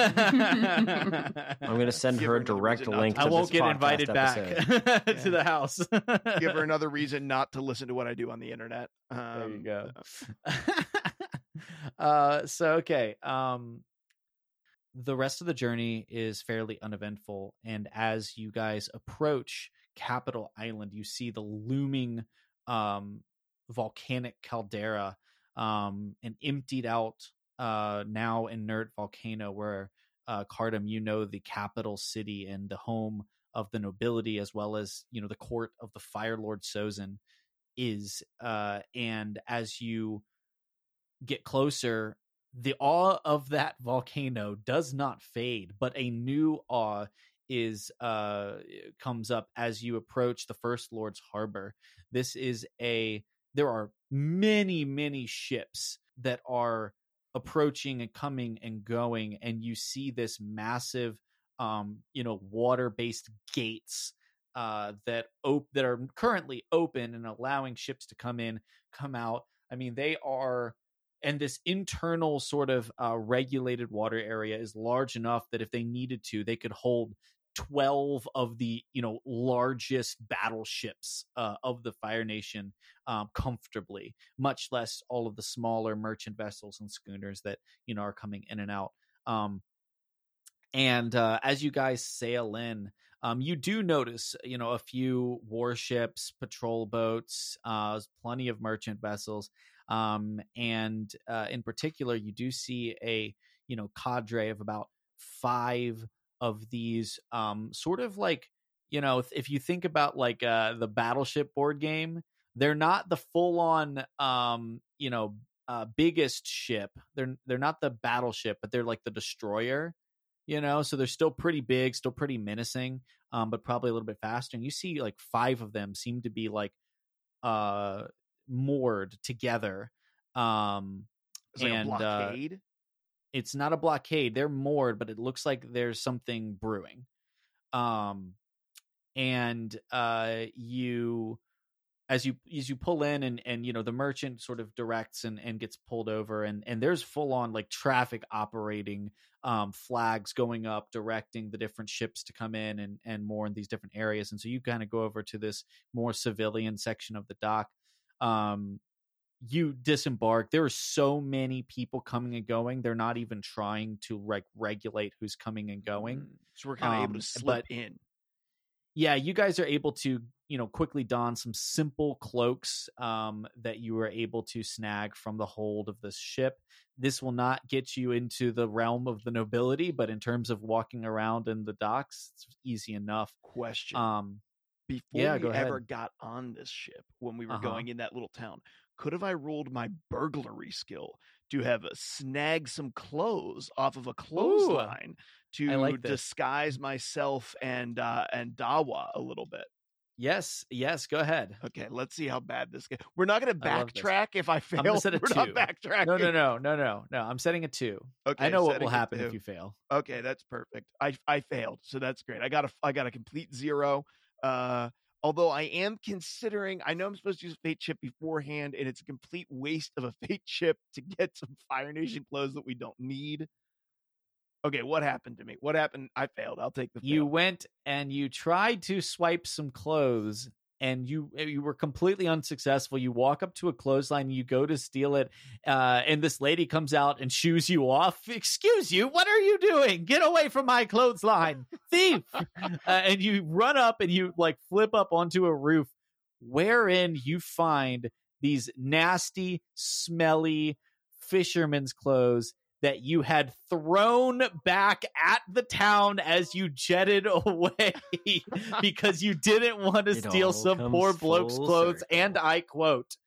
I'm going to send Give her her a another direct reason not link to- to I won't this get podcast invited back episode. to the house. Give her another reason not to listen to what I do on the internet. There you go. uh, So okay. The rest of the journey is fairly uneventful, and as you guys approach Capital Island, you see the looming volcanic caldera, an emptied out now inert volcano where Cardam, the capital city and the home of the nobility, as well as the court of the Fire Lord Sozin is. And as you get closer, the awe of that volcano does not fade, but a new awe comes up as you approach the First Lord's harbor. There are many ships that are approaching and coming and going, and you see this massive water-based gates that are currently open and allowing ships to come out. I mean, they are, and this internal sort of regulated water area is large enough that if they needed to, they could hold 12 of the largest battleships of the Fire Nation comfortably, much less all of the smaller merchant vessels and schooners that are coming in and out. And as you guys sail in, you do notice a few warships, patrol boats, plenty of merchant vessels, and in particular you do see a cadre of about 5 of these sort of like if you think about like the Battleship board game, they're not the full on biggest ship. They're not the battleship, but they're like the destroyer, so they're still pretty big, still pretty menacing, but probably a little bit faster. And you see like 5 of them seem to be like moored together. It's like a blockade. It's not a blockade. They're moored, but it looks like there's something brewing. And you as you pull in and the merchant sort of directs and gets pulled over, and there's full on like traffic operating, flags going up directing the different ships to come in and more in these different areas. And so you kind of go over to this more civilian section of the dock. You disembark. There are so many people coming and going. They're not even trying to regulate who's coming and going. So we're kind of able to slip in. Yeah, you guys are able to, quickly don some simple cloaks that you were able to snag from the hold of this ship. This will not get you into the realm of the nobility, but in terms of walking around in the docks, it's easy enough. Question. Before we ever got on this ship, when we were going in that little town, could have I rolled my burglary skill to have snagged some clothes off of a clothesline to disguise myself and Dawa a little bit? Yes, go ahead. Okay, let's see how bad this goes. We're not going to backtrack if I fail. I'm going to set a 2. Not backtracking. No. I'm setting a 2. Okay, I know what will happen if you fail. Okay, that's perfect. I failed, so that's great. I got a complete 0. Although I am considering, I know I'm supposed to use a fate chip beforehand, and it's a complete waste of a fate chip to get some Fire Nation clothes that we don't need. Okay, what happened to me? What happened? I failed. I'll take the fail. You went and you tried to swipe some clothes, and you were completely unsuccessful. You walk up to a clothesline, you go to steal it, and this lady comes out and shoos you off. Excuse you, what are you doing? Get away from my clothesline, thief! And you run up and you like flip up onto a roof, wherein you find these nasty, smelly fisherman's clothes that you had thrown back at the town as you jetted away because you didn't want to steal some poor bloke's clothes. And I quote,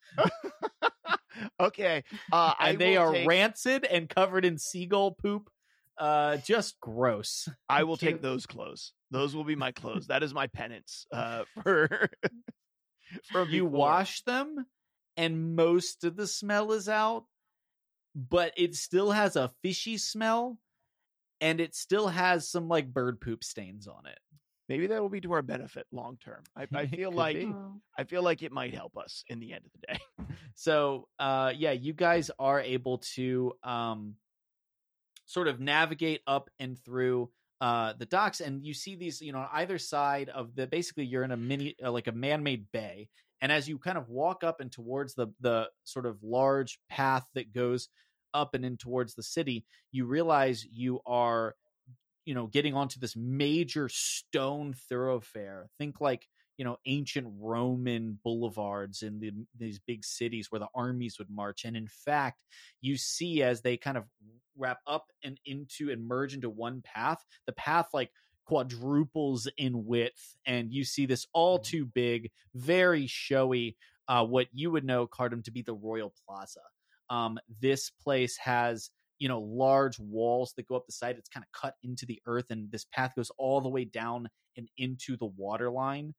okay. And they are rancid and covered in seagull poop. Just gross. I will take those clothes. Those will be my clothes. That is my penance for you wash them and most of the smell is out, but it still has a fishy smell, and it still has some like bird poop stains on it. Maybe that will be to our benefit long term. I feel like it might help us in the end of the day. So, you guys are able to sort of navigate up and through the docks, and you see these, on either side of basically you're in a mini like a man-made bay, and as you kind of walk up and towards the sort of large path that goes up and in towards the city, you realize you are, getting onto this major stone thoroughfare. Think like, ancient Roman boulevards in these big cities where the armies would march. And in fact, you see as they kind of wrap up and merge into one path, the path like quadruples in width, and you see this all too big, very showy, what you would know, Cardum, to be the Royal Plaza. This place has, large walls that go up the side. It's kind of cut into the earth, and this path goes all the way down and into the water line.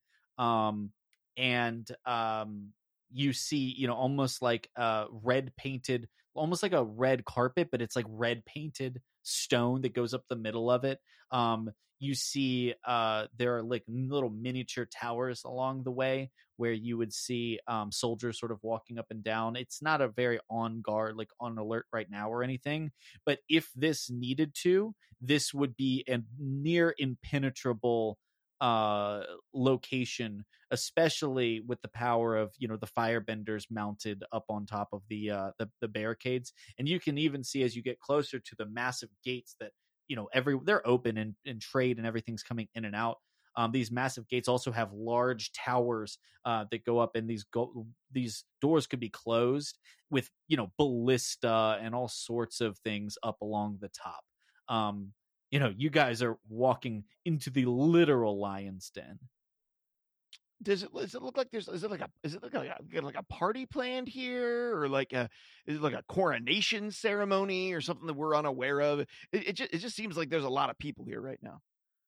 You see, almost like red painted, almost like a red carpet, but it's like red painted stone that goes up the middle of it. you see there are like little miniature towers along the way where you would see soldiers sort of walking up and down. It's not a very on guard, like on alert right now or anything, but if this needed to, this would be a near impenetrable location, especially with the power of, you know, the firebenders mounted up on top of the barricades. And you can even see as you get closer to the massive gates that, you know, they're open and trade and everything's coming in and out. These massive gates also have large towers that go up, and these doors could be closed with, you know, ballista and all sorts of things up along the top. You know, you guys are walking into the literal lion's den. Does it look like is it like a party planned here, or is it like a coronation ceremony or something that we're unaware of? It just seems like there's a lot of people here right now.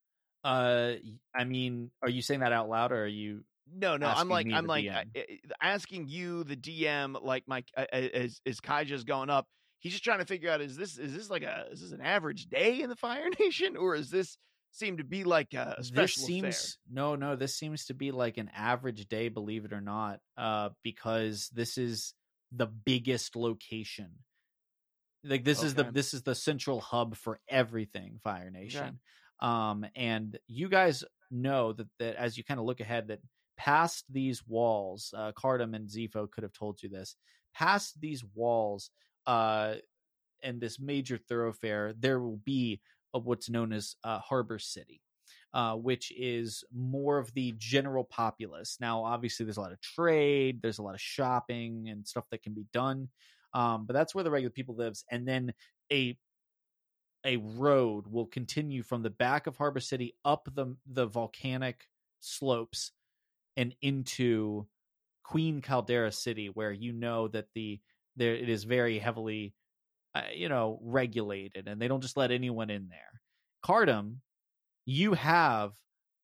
I mean, are you saying that out loud, or are you? No, I'm asking you, the DM, like as Kaija's going up, he's just trying to figure out, is this an average day in the Fire Nation, or is this seem to be like a special affair? No, this seems to be like an average day, believe it or not, because this is the biggest location. Like this is the central hub for everything Fire Nation. Okay. And you guys know that as you kind of look ahead, that past these walls, Cardum and Zepho could have told you this, past these walls, and this major thoroughfare, there will be what's known as Harbor City, which is more of the general populace. Now, obviously, there's a lot of trade, there's a lot of shopping and stuff that can be done, but that's where the regular people lives. And then a road will continue from the back of Harbor City up the volcanic slopes and into Queen Caldera City, where you know that it is very heavily regulated, and they don't just let anyone in there. Cardum, you have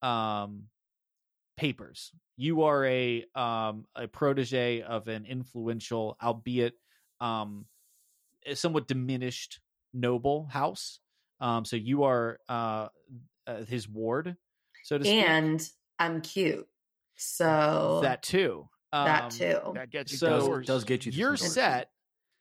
papers. You are a protege of an influential, albeit somewhat diminished noble house. So you are his ward, so to speak. And I'm cute, so that too. That gets you. So does get you. You're set.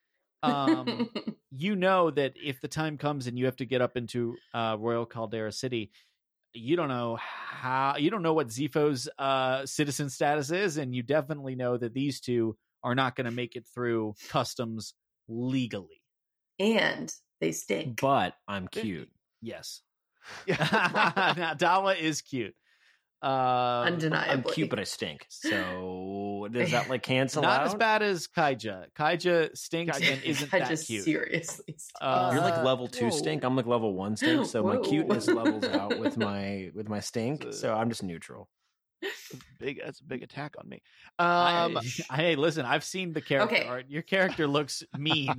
You know that if the time comes and you have to get up into Royal Caldera City, you don't know what Zepho's citizen status is, and you definitely know that these two are not going to make it through customs legally. And they stink. But I'm cute. Yes. Now, Dawa is cute. Undeniably. I'm cute, but I stink. So does that like cancel Not out? as bad as Kaija. Kaija stinks and isn't that cute. Seriously. You're like level 2 whoa. stink. I'm like level 1 stink. So my Whoa. cuteness levels out with my stink. So I'm just neutral. That's a big attack on me. Hey, listen, I've seen the character art. Your character looks mean.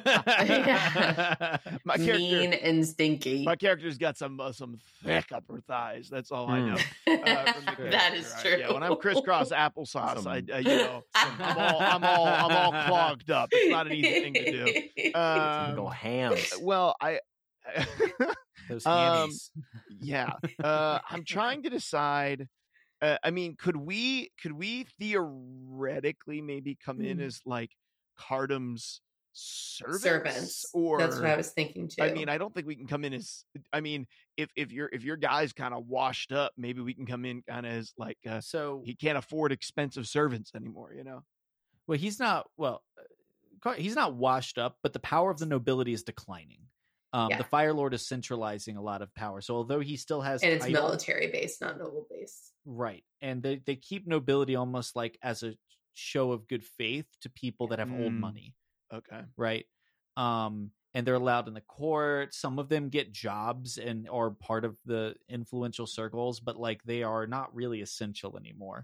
My character, mean and stinky. My character's got some thick upper thighs. That's all I know. From the That is character. true. Yeah, when I'm crisscross applesauce, I'm all clogged up. It's not an easy thing to do. Go hams. Well, Those handies. yeah. I'm trying to decide. I mean, could we theoretically maybe come in as like Cardum's servants? Or that's what I was thinking too. I mean, I don't think we can come in as. I mean, if your guy's kind of washed up, maybe we can come in kind of as like. So he can't afford expensive servants anymore, you know. Well, he's not washed up, but the power of the nobility is declining. The Fire Lord is centralizing a lot of power. So although he still has and it's military based, not noble based. Right. And they keep nobility almost like as a show of good faith to people that have old money. Okay. Right. And they're allowed in the court. Some of them get jobs and are part of the influential circles, but like they are not really essential anymore.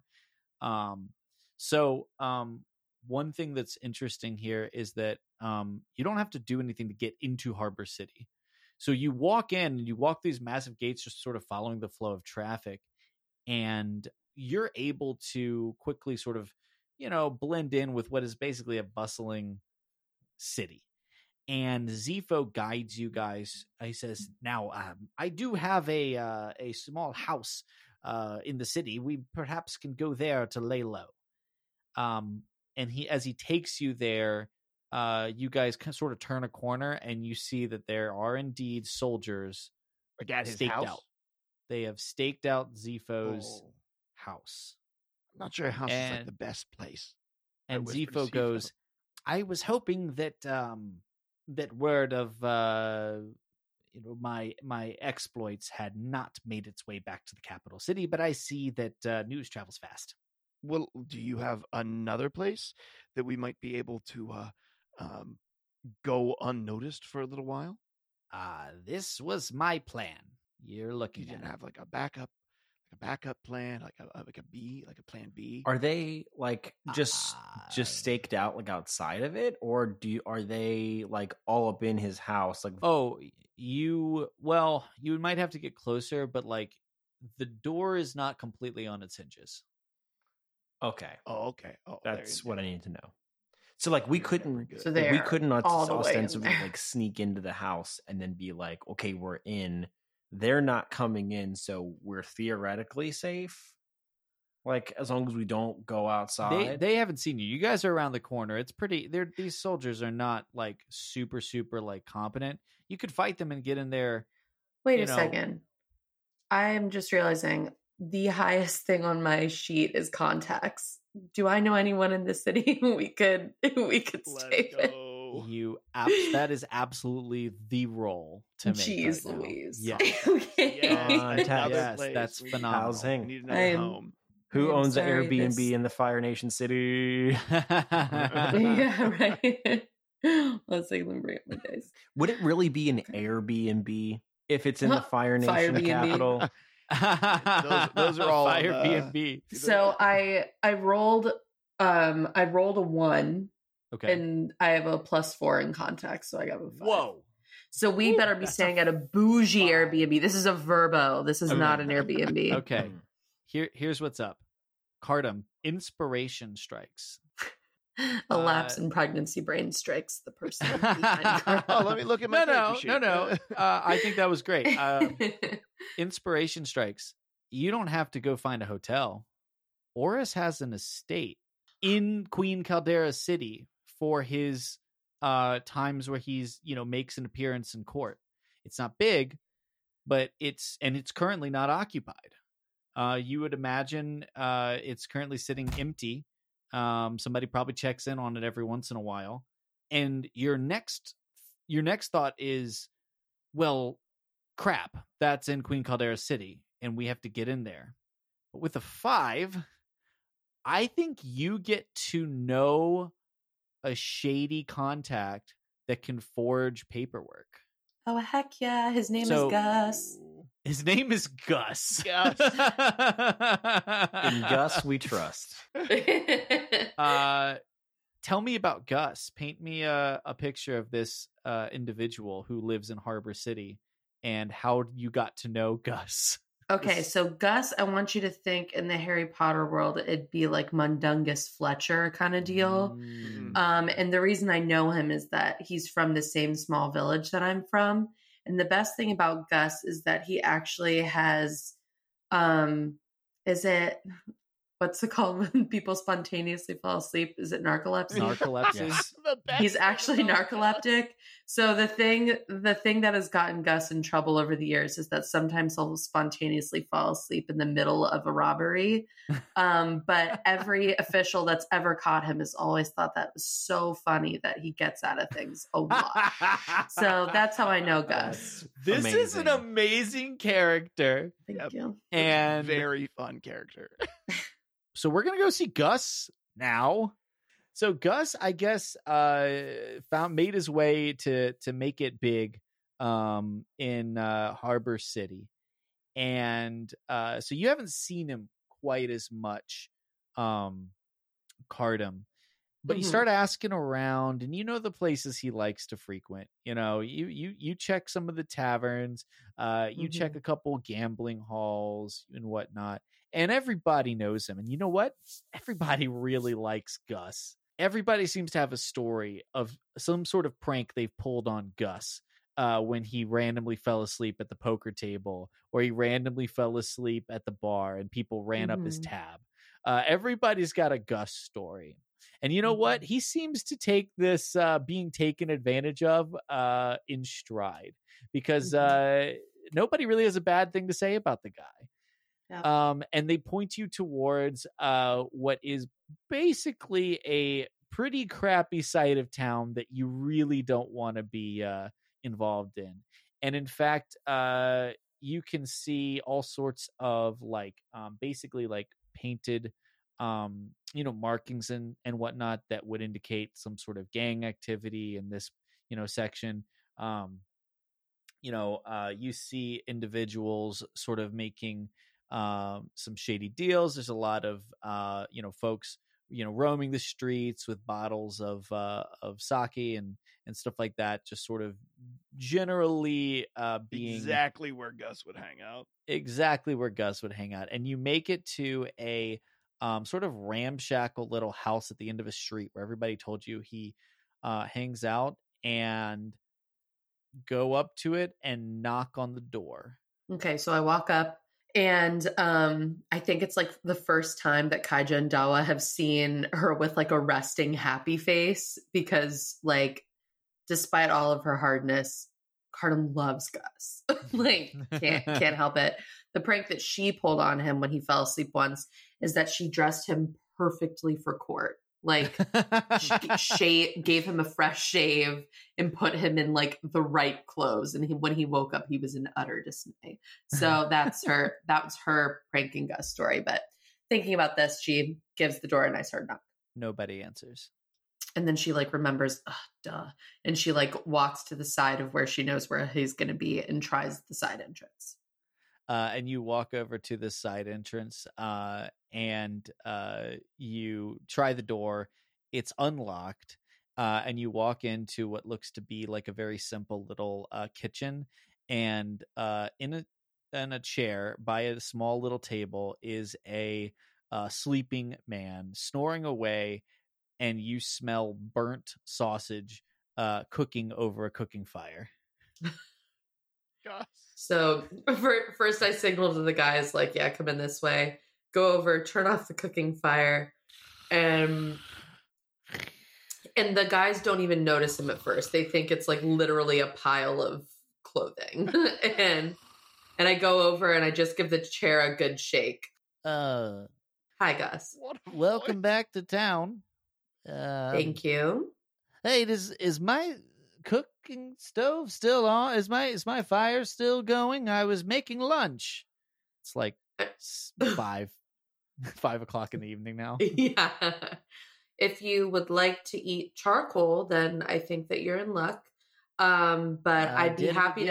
So one thing that's interesting here is that you don't have to do anything to get into Harbor City. So you walk in and you walk these massive gates, just sort of following the flow of traffic, and you're able to quickly sort of, blend in with what is basically a bustling city. and Zepho guides you guys. He says, "Now, I do have a small house in the city. We perhaps can go there to lay low." And as he takes you there, you guys can sort of turn a corner, and you see that there are indeed soldiers Like at his staked house? out. They have staked out Zepho's house. I'm not sure house is like And- the best place. And whispered to Zepho goes, "I was hoping that that word of my exploits had not made its way back to the capital city, but I see that news travels fast." Well, do you have another place that we might be able to go unnoticed for a little while? This was my plan. You're You looking didn't at have like a backup plan, like a B, like a plan B. Are they like just staked out like outside of it, or are they like all up in his house? Like, Oh, you might have to get closer, but like the door is not completely on its hinges. okay, Oh, okay. Oh, there that's you what go. I need to know. So like we You're couldn't, very good. So like, they we are couldn't all the way in ostensibly there. like sneak into the house and then be like, okay, we're in. They're not coming in, so we're theoretically safe. Like as long as we don't go outside. They haven't seen you. You guys are around the corner. It's pretty. These soldiers are not like super like competent. You could fight them and get in there. Wait you a know- second. I'm just realizing the highest thing on my sheet is contacts. Do I know anyone in the city we could Let's stay with? go. That is absolutely the role to make. Jeez right now. Louise. Yes. Okay. Yes, another Yes, place. that's We phenomenal. Housing. need another I'm- home. Who I'm owns an sorry, Airbnb this- in the Fire Nation city? Yeah, right. Let's say them bring up my dice. Would it really be an Airbnb if it's in the Fire Nation Fire B&B. capital? Those are all Fire on, B&B. So I rolled a 1 Okay. and I have a +4 in contact, so I got a 5. Whoa. So we Woo, better be that's a staying at a bougie 5. Airbnb. This is a Verbo. This is Okay. not an Airbnb. Okay. Here's what's up. Cardum, inspiration strikes. A lapse in pregnancy brain strikes the person behind Oh, Carl. let me look at my therapy sheet. No. I think that was great. Inspiration strikes. You don't have to go find a hotel. Oris has an estate in Queen Caldera City for his times where he's, makes an appearance in court. It's not big, but it's currently not occupied. You would imagine it's currently sitting empty. Somebody probably checks in on it every once in a while. And your next thought is, well, crap, that's in Queen Caldera City, and we have to get in there. But with a 5, I think you get to know a shady contact that can forge paperwork. Oh, heck yeah. His name So- is Gus. His name is Gus. Gus. In Gus, we trust. Tell me about Gus. Paint me a picture of this individual who lives in Harbor City and how you got to know Gus. Okay, so Gus, I want you to think in the Harry Potter world, it'd be like Mundungus Fletcher kind of deal. Mm. And the reason I know him is that he's from the same small village that I'm from. And the best thing about Gus is that he actually has, what's it called when people spontaneously fall asleep? Is it narcolepsy? Narcolepsy. Yes. The best He's thing actually about narcoleptic. So the thing that has gotten Gus in trouble over the years is that sometimes he'll spontaneously fall asleep in the middle of a robbery. But every official that's ever caught him has always thought that was so funny that he gets out of things a lot. So that's how I know Gus. This is an Amazing. amazing character. Thank Yep. you. And very fun character. so we're gonna go see Gus now. So Gus, I guess, made his way to make it big in Harbor City, and so you haven't seen him quite as much, Cardum. But you Mhm. start asking around, and you know the places he likes to frequent. You check some of the taverns, you check a couple gambling halls and whatnot, and everybody knows him. And you know what? Everybody really likes Gus. everybody seems to have a story of some sort of prank they've pulled on Gus. When he randomly fell asleep at the poker table, or he randomly fell asleep at the bar and people ran up his tab. Everybody's got a Gus story. And you know what? He seems to take this being taken advantage of in stride, because nobody really has a bad thing to say about the guy. Yeah. And they point you towards what is basically a pretty crappy side of town that you really don't want to be involved in. And in fact, you can see all sorts of basically painted markings and whatnot that would indicate some sort of gang activity in this section. You see individuals sort of making some shady deals. There's a lot of folks roaming the streets with bottles of sake and stuff like that, just sort of generally being exactly where Gus would hang out. And you make it to a sort of ramshackle little house at the end of a street where everybody told you he hangs out, and go up to it and knock on the door. Okay, so I walk up, and I think it's like the first time that Kaija and Dawa have seen her with like a resting happy face, because despite all of her hardness, Cardam loves Gus. Can't help it. The prank that she pulled on him when he fell asleep once is that she dressed him perfectly for court. She gave him a fresh shave and put him in the right clothes. And when he woke up, he was in utter dismay. So that was her pranking Gus story. But thinking about this, she gives the door a nice hard knock. Nobody answers. And then she remembers, duh. And she walks to the side of where she knows where he's going to be and tries the side entrance. And you walk over to the side entrance and you try the door. It's unlocked. And you walk into what looks to be a very simple little kitchen. And in a chair by a small little table is a sleeping man snoring away. And you smell burnt sausage cooking over a cooking fire. Gosh. So first I signal to the guys yeah, come in this way, go over, turn off the cooking fire. And the guys don't even notice him at first. They think it's literally a pile of clothing. and I go over and I just give the chair a good shake. Hi, Gus. Welcome back to town. Thank you. Hey, is my cooking stove still on? Is my fire still going? I was making lunch. It's 5 o'clock in the evening now. Yeah. If you would like to eat charcoal, then I think that you're in luck. But I'd be happy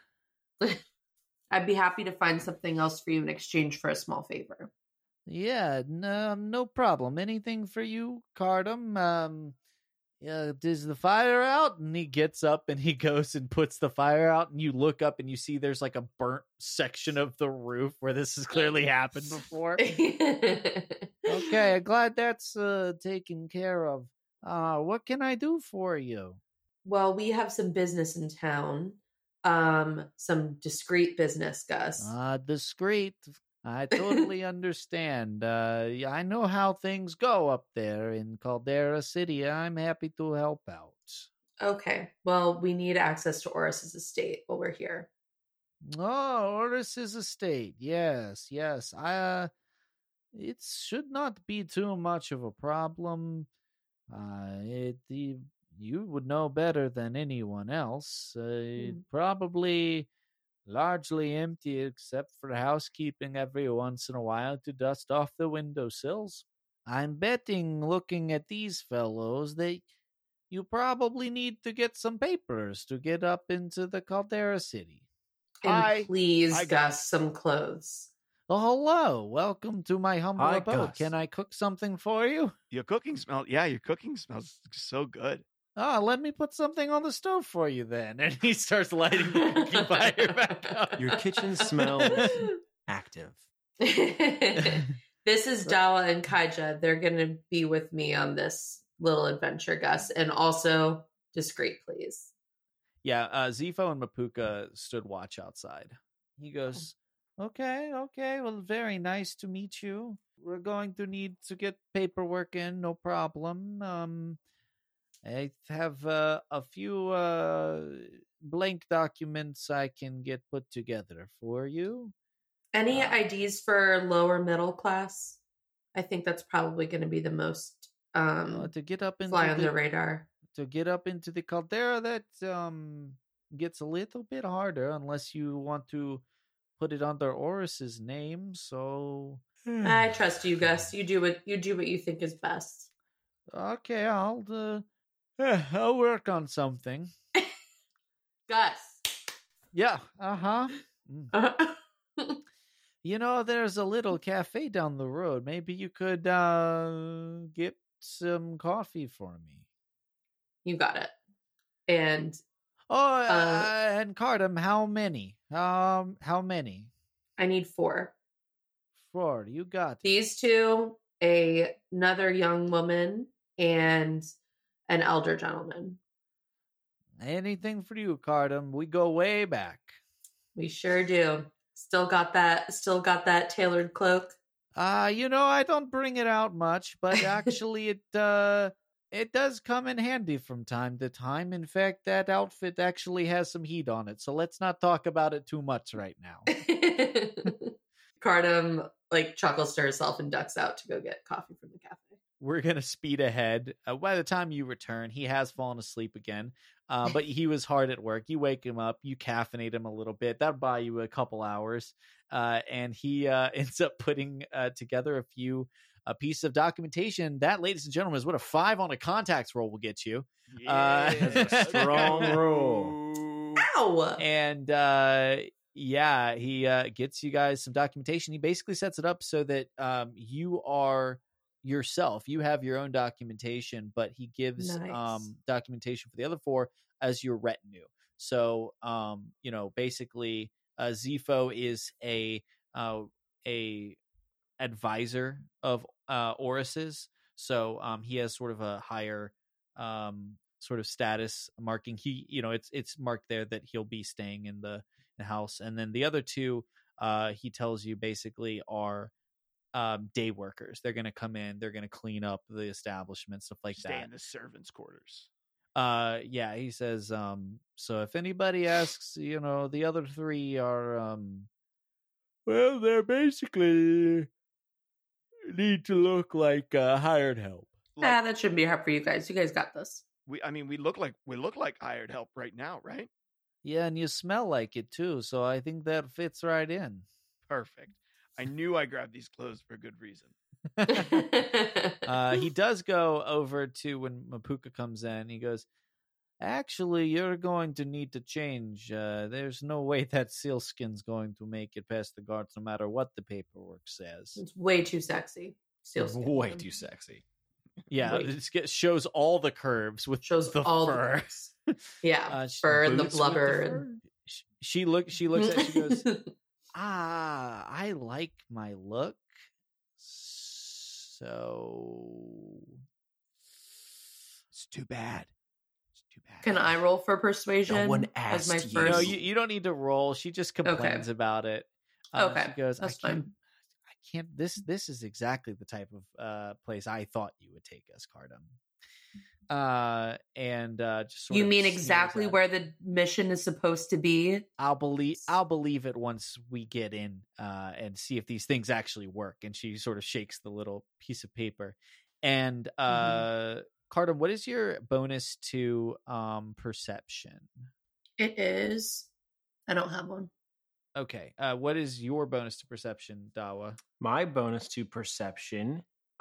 to find something else for you in exchange for a small favor. Yeah, no problem. Anything for you, Cardam. Is the fire out? And he gets up and he goes and puts the fire out, and you look up and you see there's a burnt section of the roof where this has clearly happened before. Okay, I'm glad that's taken care of. What can I do for you? Well, we have some business in town. Some discreet business, Gus. Discreet. I totally understand. I know how things go up there in Caldera City. I'm happy to help out. Okay. Well, we need access to Oris's estate while we're here. Oh, Oris's estate. Yes. It should not be too much of a problem. You would know better than anyone else. Probably largely empty except for housekeeping every once in a while to dust off the windowsills. I'm betting, looking at these fellows, that you probably need to get some papers to get up into the Caldera City. And please, Gus, some clothes. Oh, hello. Welcome to my humble abode. Gus. Can I cook something for you? Your cooking smells so good. Oh, let me put something on the stove for you then. And he starts lighting the cooking fire back up. Your kitchen smells active. This is Dawa and Kaija. They're going to be with me on this little adventure, Gus, and also discreet, please. Yeah, Zifo and Mapuka stood watch outside. He goes, okay, well, very nice to meet you. We're going to need to get paperwork in, no problem. I have a few blank documents I can get put together for you. Any IDs for lower middle class? I think that's probably going to be the most to get up into fly on the radar. To get up into the caldera, that gets a little bit harder unless you want to put it under Oris's name. So I trust you, Gus. You do what you think is best. Okay, I'll work on something. Gus. Yeah. You know, there's a little cafe down the road. Maybe you could get some coffee for me. You got it. And and Cardam, how many? How many? I need 4. 4. You got these 2, another young woman, and an elder gentleman. Anything for you, Cardam. We go way back. We sure do. Still got that tailored cloak. You know, I don't bring it out much, but actually it does come in handy from time to time. In fact, that outfit actually has some heat on it, so let's not talk about it too much right now. Cardam chuckles to herself and ducks out to go get coffee from the cafe. We're going to speed ahead. By the time you return, he has fallen asleep again, but he was hard at work. You wake him up, you caffeinate him a little bit. That'll buy you a couple hours, and he ends up putting together a piece of documentation. That, ladies and gentlemen, is what a 5 on a contacts roll will get you. Yeah, strong roll. Ow! And he gets you guys some documentation. He basically sets it up so that you are yourself. You have your own documentation, but he gives documentation for the other 4 as your retinue. So basically Zifo is a advisor of Oris's. So he has sort of a higher sort of status marking. He, it's marked there that he'll be staying in the house. And then the other 2 he tells you basically are day workers. They're going to come in, they're going to clean up the establishment, stuff like Stay that. in the servants' quarters. He says, so if anybody asks, the other 3 are, well, they're basically need to look like hired help. That shouldn't be hard for you guys. You guys got this. We look like hired help right now, right? Yeah, and you smell like it too, so I think that fits right in. Perfect. I knew I grabbed these clothes for a good reason. He does go over to when Mapuka comes in. He goes, actually, you're going to need to change. There's no way that sealskin's going to make it past the guards, no matter what the paperwork says. It's way too sexy. Sealskin. Way too sexy. Yeah, it shows all the curves with the fur. Yeah, fur and the blubber. She looks at it, she goes, I like my look. So it's too bad. Can I roll for persuasion? No one asked as my you. first? No, you don't need to roll. She just complains about it. Okay, she goes, that's I fine. can't. This is exactly the type of place I thought you would take us, Cardam. Just sort you of mean sneers exactly at where it. the mission is supposed to be? I'll believe it once we get in and see if these things actually work. And she sort of shakes the little piece of paper. And Cardam, what is your bonus to perception? It is. I don't have one. Okay. What is your bonus to perception, Dawa? My bonus to perception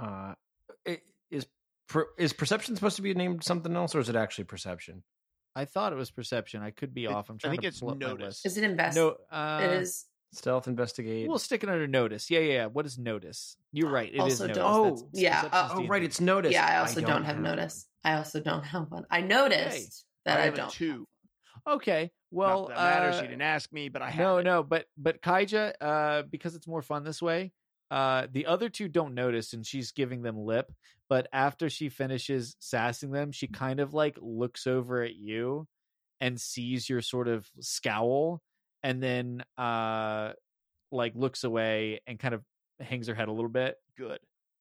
is perception supposed to be named something else, or is it actually perception? I thought it was perception. I could be off. I'm trying to it's pull up my notice. list. Is it invest? No, it is. Stealth, investigate. We'll stick it under notice. Yeah. What is notice? You're right. It is Also notice. don't- Perception's right. D&D. It's notice. Yeah, I also don't have notice. I also don't have one. I noticed that I have don't. a 2. Okay. Well, Not that matters. You didn't ask me, but I have. No, but Kaija, because it's more fun this way. The other two don't notice, and she's giving them lip. But after she finishes sassing them, she kind of like looks over at you and sees your sort of scowl, and then like looks away and kind of hangs her head a little bit. Good.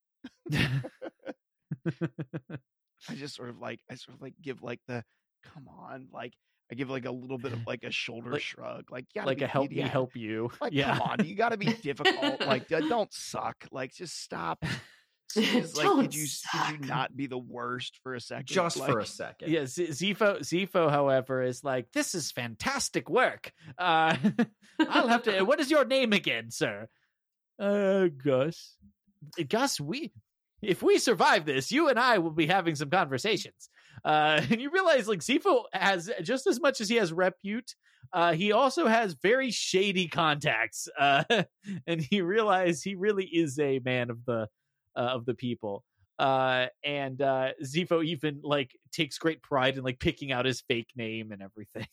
I sort of like give like the come on, like I give like a little bit of like a shoulder shrug, like like a help me help you. Like, yeah, come on, you got to be difficult. Like, don't suck. Like, just stop. It's like, Don't could you not be the worst for a second? Just like, for a second. yeah. Zepho, however, is like, this is fantastic work. I'll have to. What is your name again, sir? Gus. Gus, if we survive this, you and I will be having some conversations. And you realize, like, Zepho has just as much as he has repute. He also has very shady contacts. And you realize he really is a man of the people. And Zepho even like takes great pride in like picking out his fake name and everything.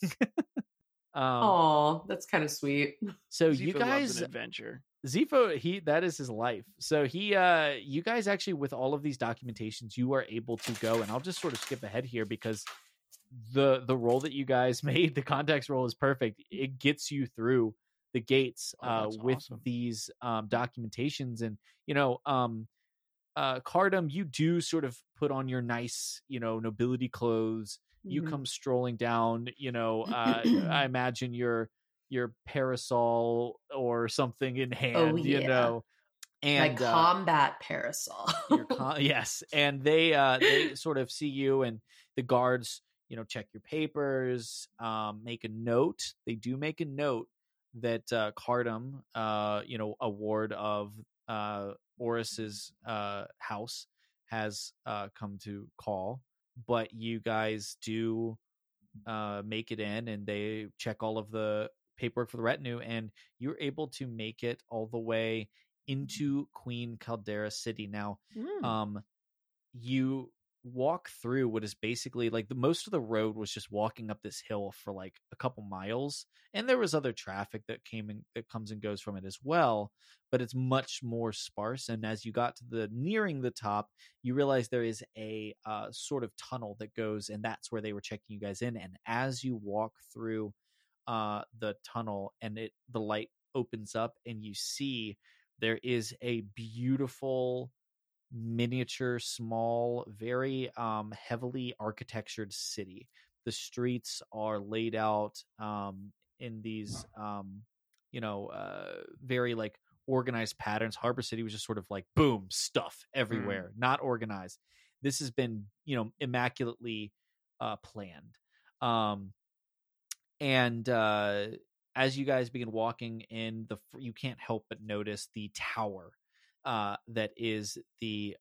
Oh, that's kind of sweet. So Zepho you loves guys, an adventure. Zepho, that is his life. So you guys actually, with all of these documentations, you are able to go, and I'll just sort of skip ahead here because the role that you guys made, the context role, is perfect. It gets you through the gates with awesome. these documentations, and Cardum, you do sort of put on your nice, nobility clothes. You come strolling down, I imagine your parasol or something in hand, and my combat parasol. Yes. And they sort of see you, and the guards, check your papers, make a note. They do make a note that Cardum, a ward of Oris's house, has come to call, but you guys do make it in, and they check all of the paperwork for the retinue, and you're able to make it all the way into Queen Caldera City. Now, you walk through what is basically like most of the road was just walking up this hill for like a couple miles, and there was other traffic that comes and goes from it as well, but it's much more sparse. And as you got to nearing the top, you realize there is a sort of tunnel that goes, and that's where they were checking you guys in. And as you walk through the tunnel, and the light opens up, and you see there is a beautiful miniature, small, very heavily architectured city. The streets are laid out in these very like organized patterns. Harbor City was just sort of like boom, stuff everywhere, not organized. This has been immaculately planned. And as you guys begin walking in, you can't help but notice the tower that is the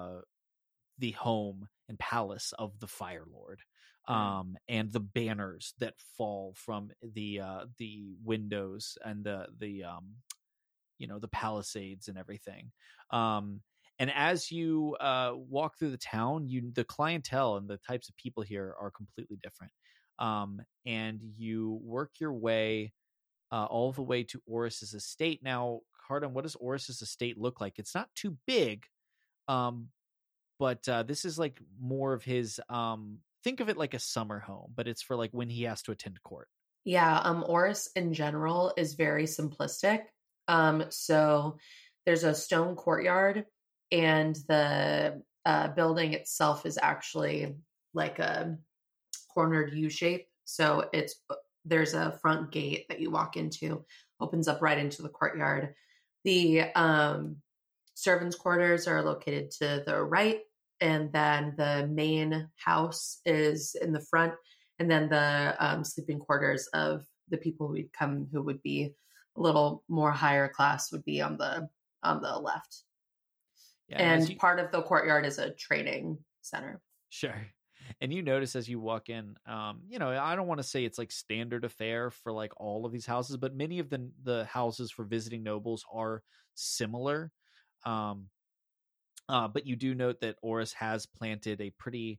home and palace of the Fire Lord, and the banners that fall from the windows and the palisades and everything. And as you walk through the town, the clientele and the types of people here are completely different. And you work your way all the way to Oris's estate. Now, Cardum, what does Oris's estate look like? It's not too big, but this is like more of his. Think of it like a summer home, but it's for like when he has to attend court. Yeah, Oris in general is very simplistic. So there's a stone courtyard, and the building itself is actually like a cornered U shape. So there's a front gate that you walk into, opens up right into the courtyard. The servants' quarters are located to the right, and then the main house is in the front, and then the sleeping quarters of the people who would be a little more higher class would be on the left. Yeah, and part of the courtyard is a training center. Sure. And you notice as you walk in, I don't want to say it's like standard affair for like all of these houses, but many of the houses for visiting nobles are similar. But you do note that Oris has planted a pretty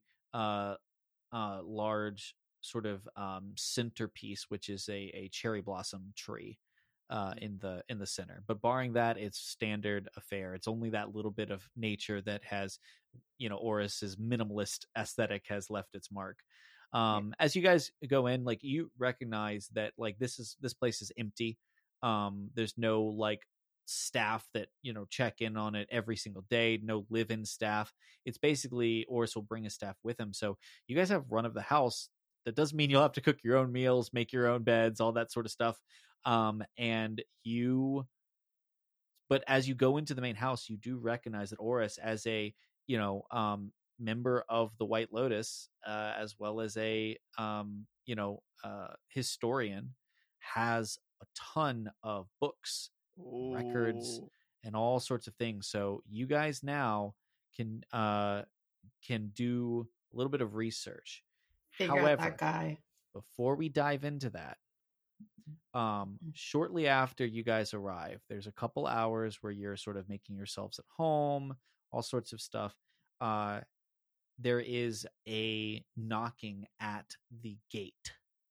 large sort of centerpiece, which is a cherry blossom tree in the center. But barring that, it's standard affair. It's only that little bit of nature that has, Oris's minimalist aesthetic has left its mark. As you guys go in, like, you recognize that, like, this place is empty. There's no like staff that check in on it every single day, no live-in staff. It's basically Oris will bring a staff with him, so you guys have run of the house. That doesn't mean you'll have to cook your own meals, make your own beds, all that sort of stuff. But as you go into the main house, you do recognize that Oris, as a member of the White Lotus, as well as a historian, has a ton of books, records, and all sorts of things. So you guys now can do a little bit of research. Figure out that guy. Before we dive into that, shortly after you guys arrive, there's a couple hours where you're sort of making yourselves at home, all sorts of stuff. There is a knocking at the gate.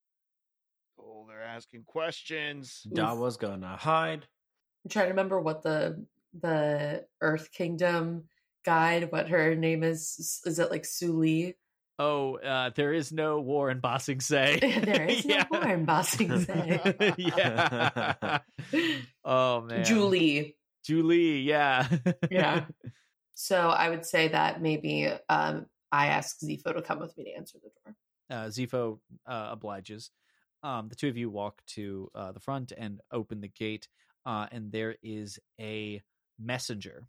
Oh, they're asking questions. Dawa's gonna hide. I'm trying to remember what the Earth Kingdom guide, what her name is. Is it like Suli? Oh, there is no war in Ba Sing Se. There is no war in Ba Sing Se. Yeah. Oh man. Julie, yeah. Yeah. So I would say that maybe I ask Zifo to come with me to answer the door. Zifo obliges. The two of you walk to the front and open the gate, and there is a messenger.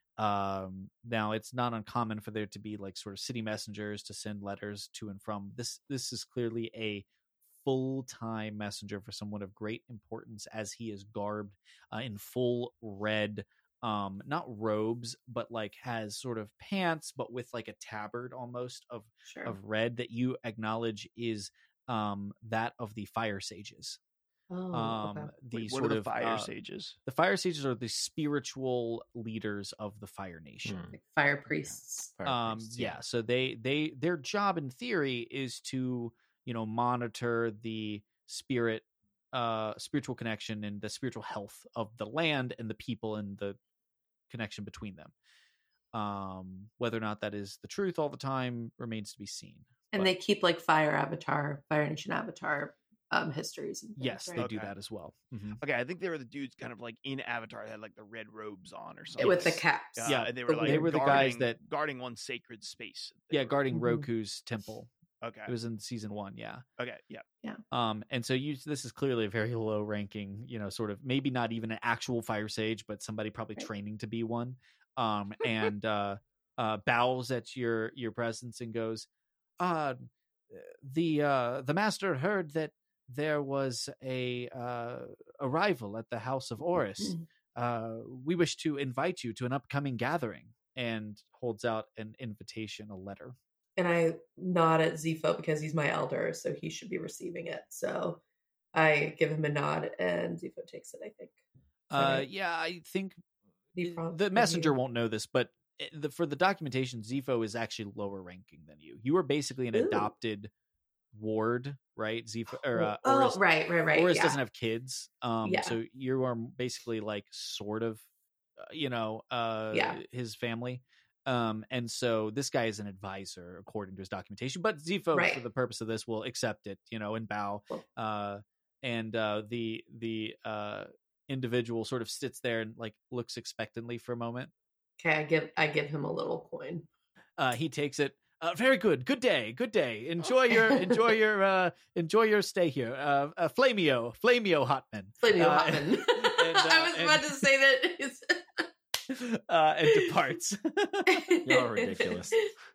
Now, it's not uncommon for there to be like sort of city messengers to send letters to and from. This is clearly a full-time messenger for someone of great importance, as he is garbed in full red, not robes, but like has sort of pants, but with like a tabard almost of red that you acknowledge is that of the fire sages. Okay. What are the fire sages? The fire sages are the spiritual leaders of the Fire Nation. Like fire priests. Yeah. So their job in theory is to monitor the spiritual connection and the spiritual health of the land and the people and the connection between them. Whether or not that is the truth all the time remains to be seen. And they keep like Fire Nation Avatar histories. And things, yes, right? they do that as well. Mm-hmm. Okay, I think they were the dudes kind of like in Avatar that had like the red robes on or something. With the caps. Yeah, and they were the guys that guarding one sacred space. Guarding Roku's temple. Okay. It was in season 1, yeah. Okay, yeah. And so this is clearly a very low ranking, sort of maybe not even an actual fire sage, but somebody probably training to be one. And bows at your presence and goes, the master heard that there was a arrival at the House of Oris. We wish to invite you to an upcoming gathering, and holds out an invitation, a letter. And I nod at Zifo because he's my elder, so he should be receiving it. So I give him a nod, and Zifo takes it, I think. Yeah, I think the messenger won't know this, but for the documentation, Zifo is actually lower ranking than you. You are basically an adopted ward, right? Zifo or Oris, right. Oris doesn't have kids, so you are basically like sort of, his family. And so this guy is an advisor according to his documentation, but Zifo, for the purpose of this, will accept it, and bow. And the individual sort of sits there and like looks expectantly for a moment. Okay, I give him a little coin. He takes it. Very good. Good day. Enjoy your stay here. Flamio Hotman. Hotman. I was about to say that. And departs. Y'all are ridiculous.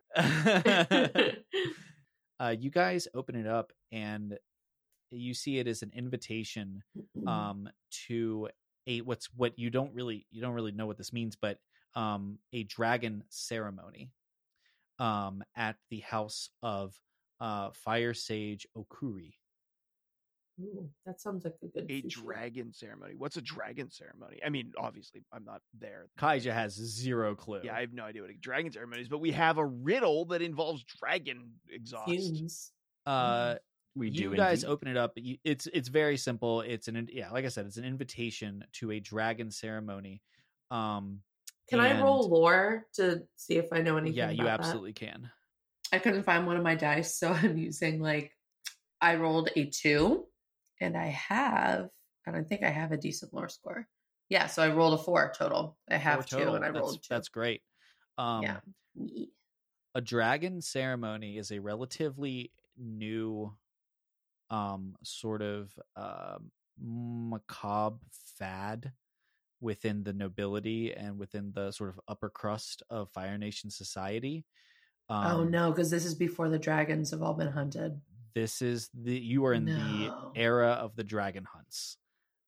You guys open it up and you see it as an invitation to what you don't really know what this means, but a dragon ceremony at the house of Fire Sage Okuri. Ooh, that sounds like a good dragon ceremony. What's a dragon ceremony? I mean, obviously, I'm not there. Kaija has zero clue. Yeah, I have no idea what a dragon ceremony is, but we have a riddle that involves dragon exhaust. Fumes. We do. You guys indeed. open it up. It's very simple. It's like I said, it's an invitation to a dragon ceremony. Can I roll lore to see if I know anything? Yeah, about you absolutely can. I couldn't find one of my dice, so I'm using I rolled a 2, and I think I have a decent lore score. Yeah, so I rolled a 4 total. I have 2, and I rolled 2. That's great. Yeah. A dragon ceremony is a relatively new sort of macabre fad within the nobility and within the sort of upper crust of Fire Nation society. Oh no, because this is before the dragons have all been hunted. You are in the era of the dragon hunts.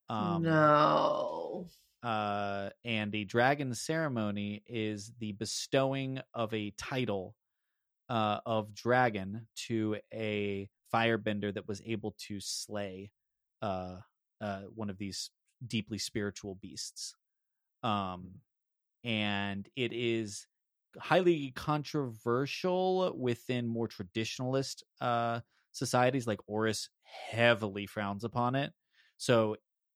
No. And a dragon ceremony is the bestowing of a title of dragon to a firebender that was able to slay one of these deeply spiritual beasts. And it is highly controversial within more traditionalist societies. Like Oris heavily frowns upon it. So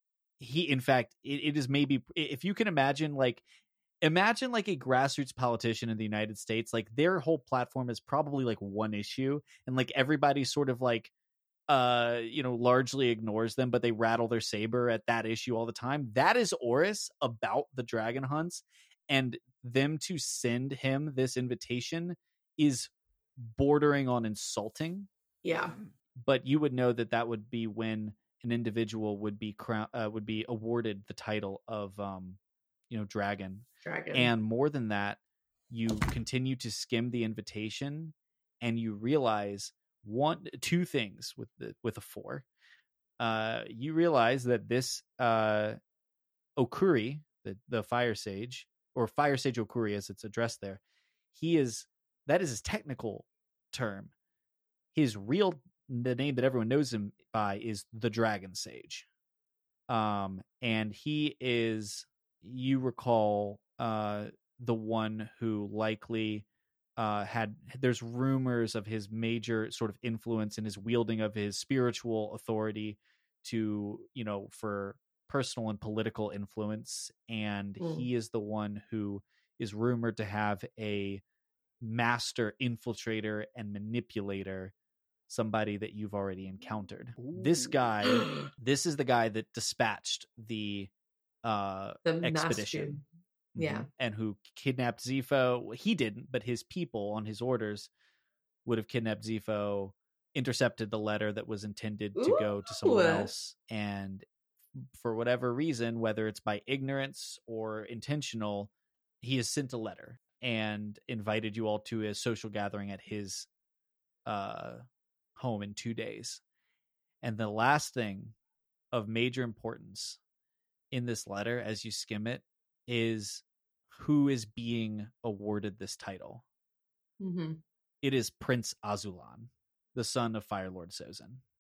it is maybe, if you can imagine a grassroots politician in the United States, like their whole platform is probably like one issue, and like everybody sort of largely ignores them, but they rattle their saber at that issue all the time. That is Oris about the dragon hunts, and them to send him this invitation is bordering on insulting. Yeah. But you would know that would be when an individual would be awarded the title of dragon. And more than that, you continue to skim the invitation, and you realize two things with a 4. You realize that this Okuri, the fire sage, or Fire Sage Okuri as it's addressed there, that is his technical term. His the name that everyone knows him by is the Dragon Sage. And he is, you recall, the one who likely there's rumors of his major sort of influence in his wielding of his spiritual authority to, for personal and political influence. And he is the one who is rumored to have a master infiltrator and manipulator, somebody that you've already encountered. Ooh. This is the guy that dispatched the expedition. Yeah. And who kidnapped Zepho. He didn't, but his people on his orders would have kidnapped Zepho, intercepted the letter that was intended to go to someone else, and for whatever reason, whether it's by ignorance or intentional, he has sent a letter and invited you all to a social gathering at his home in 2 days. And the last thing of major importance in this letter, as you skim it, is who is being awarded this title. Mm-hmm. It is Prince Azulan, the son of Fire Lord Sozin.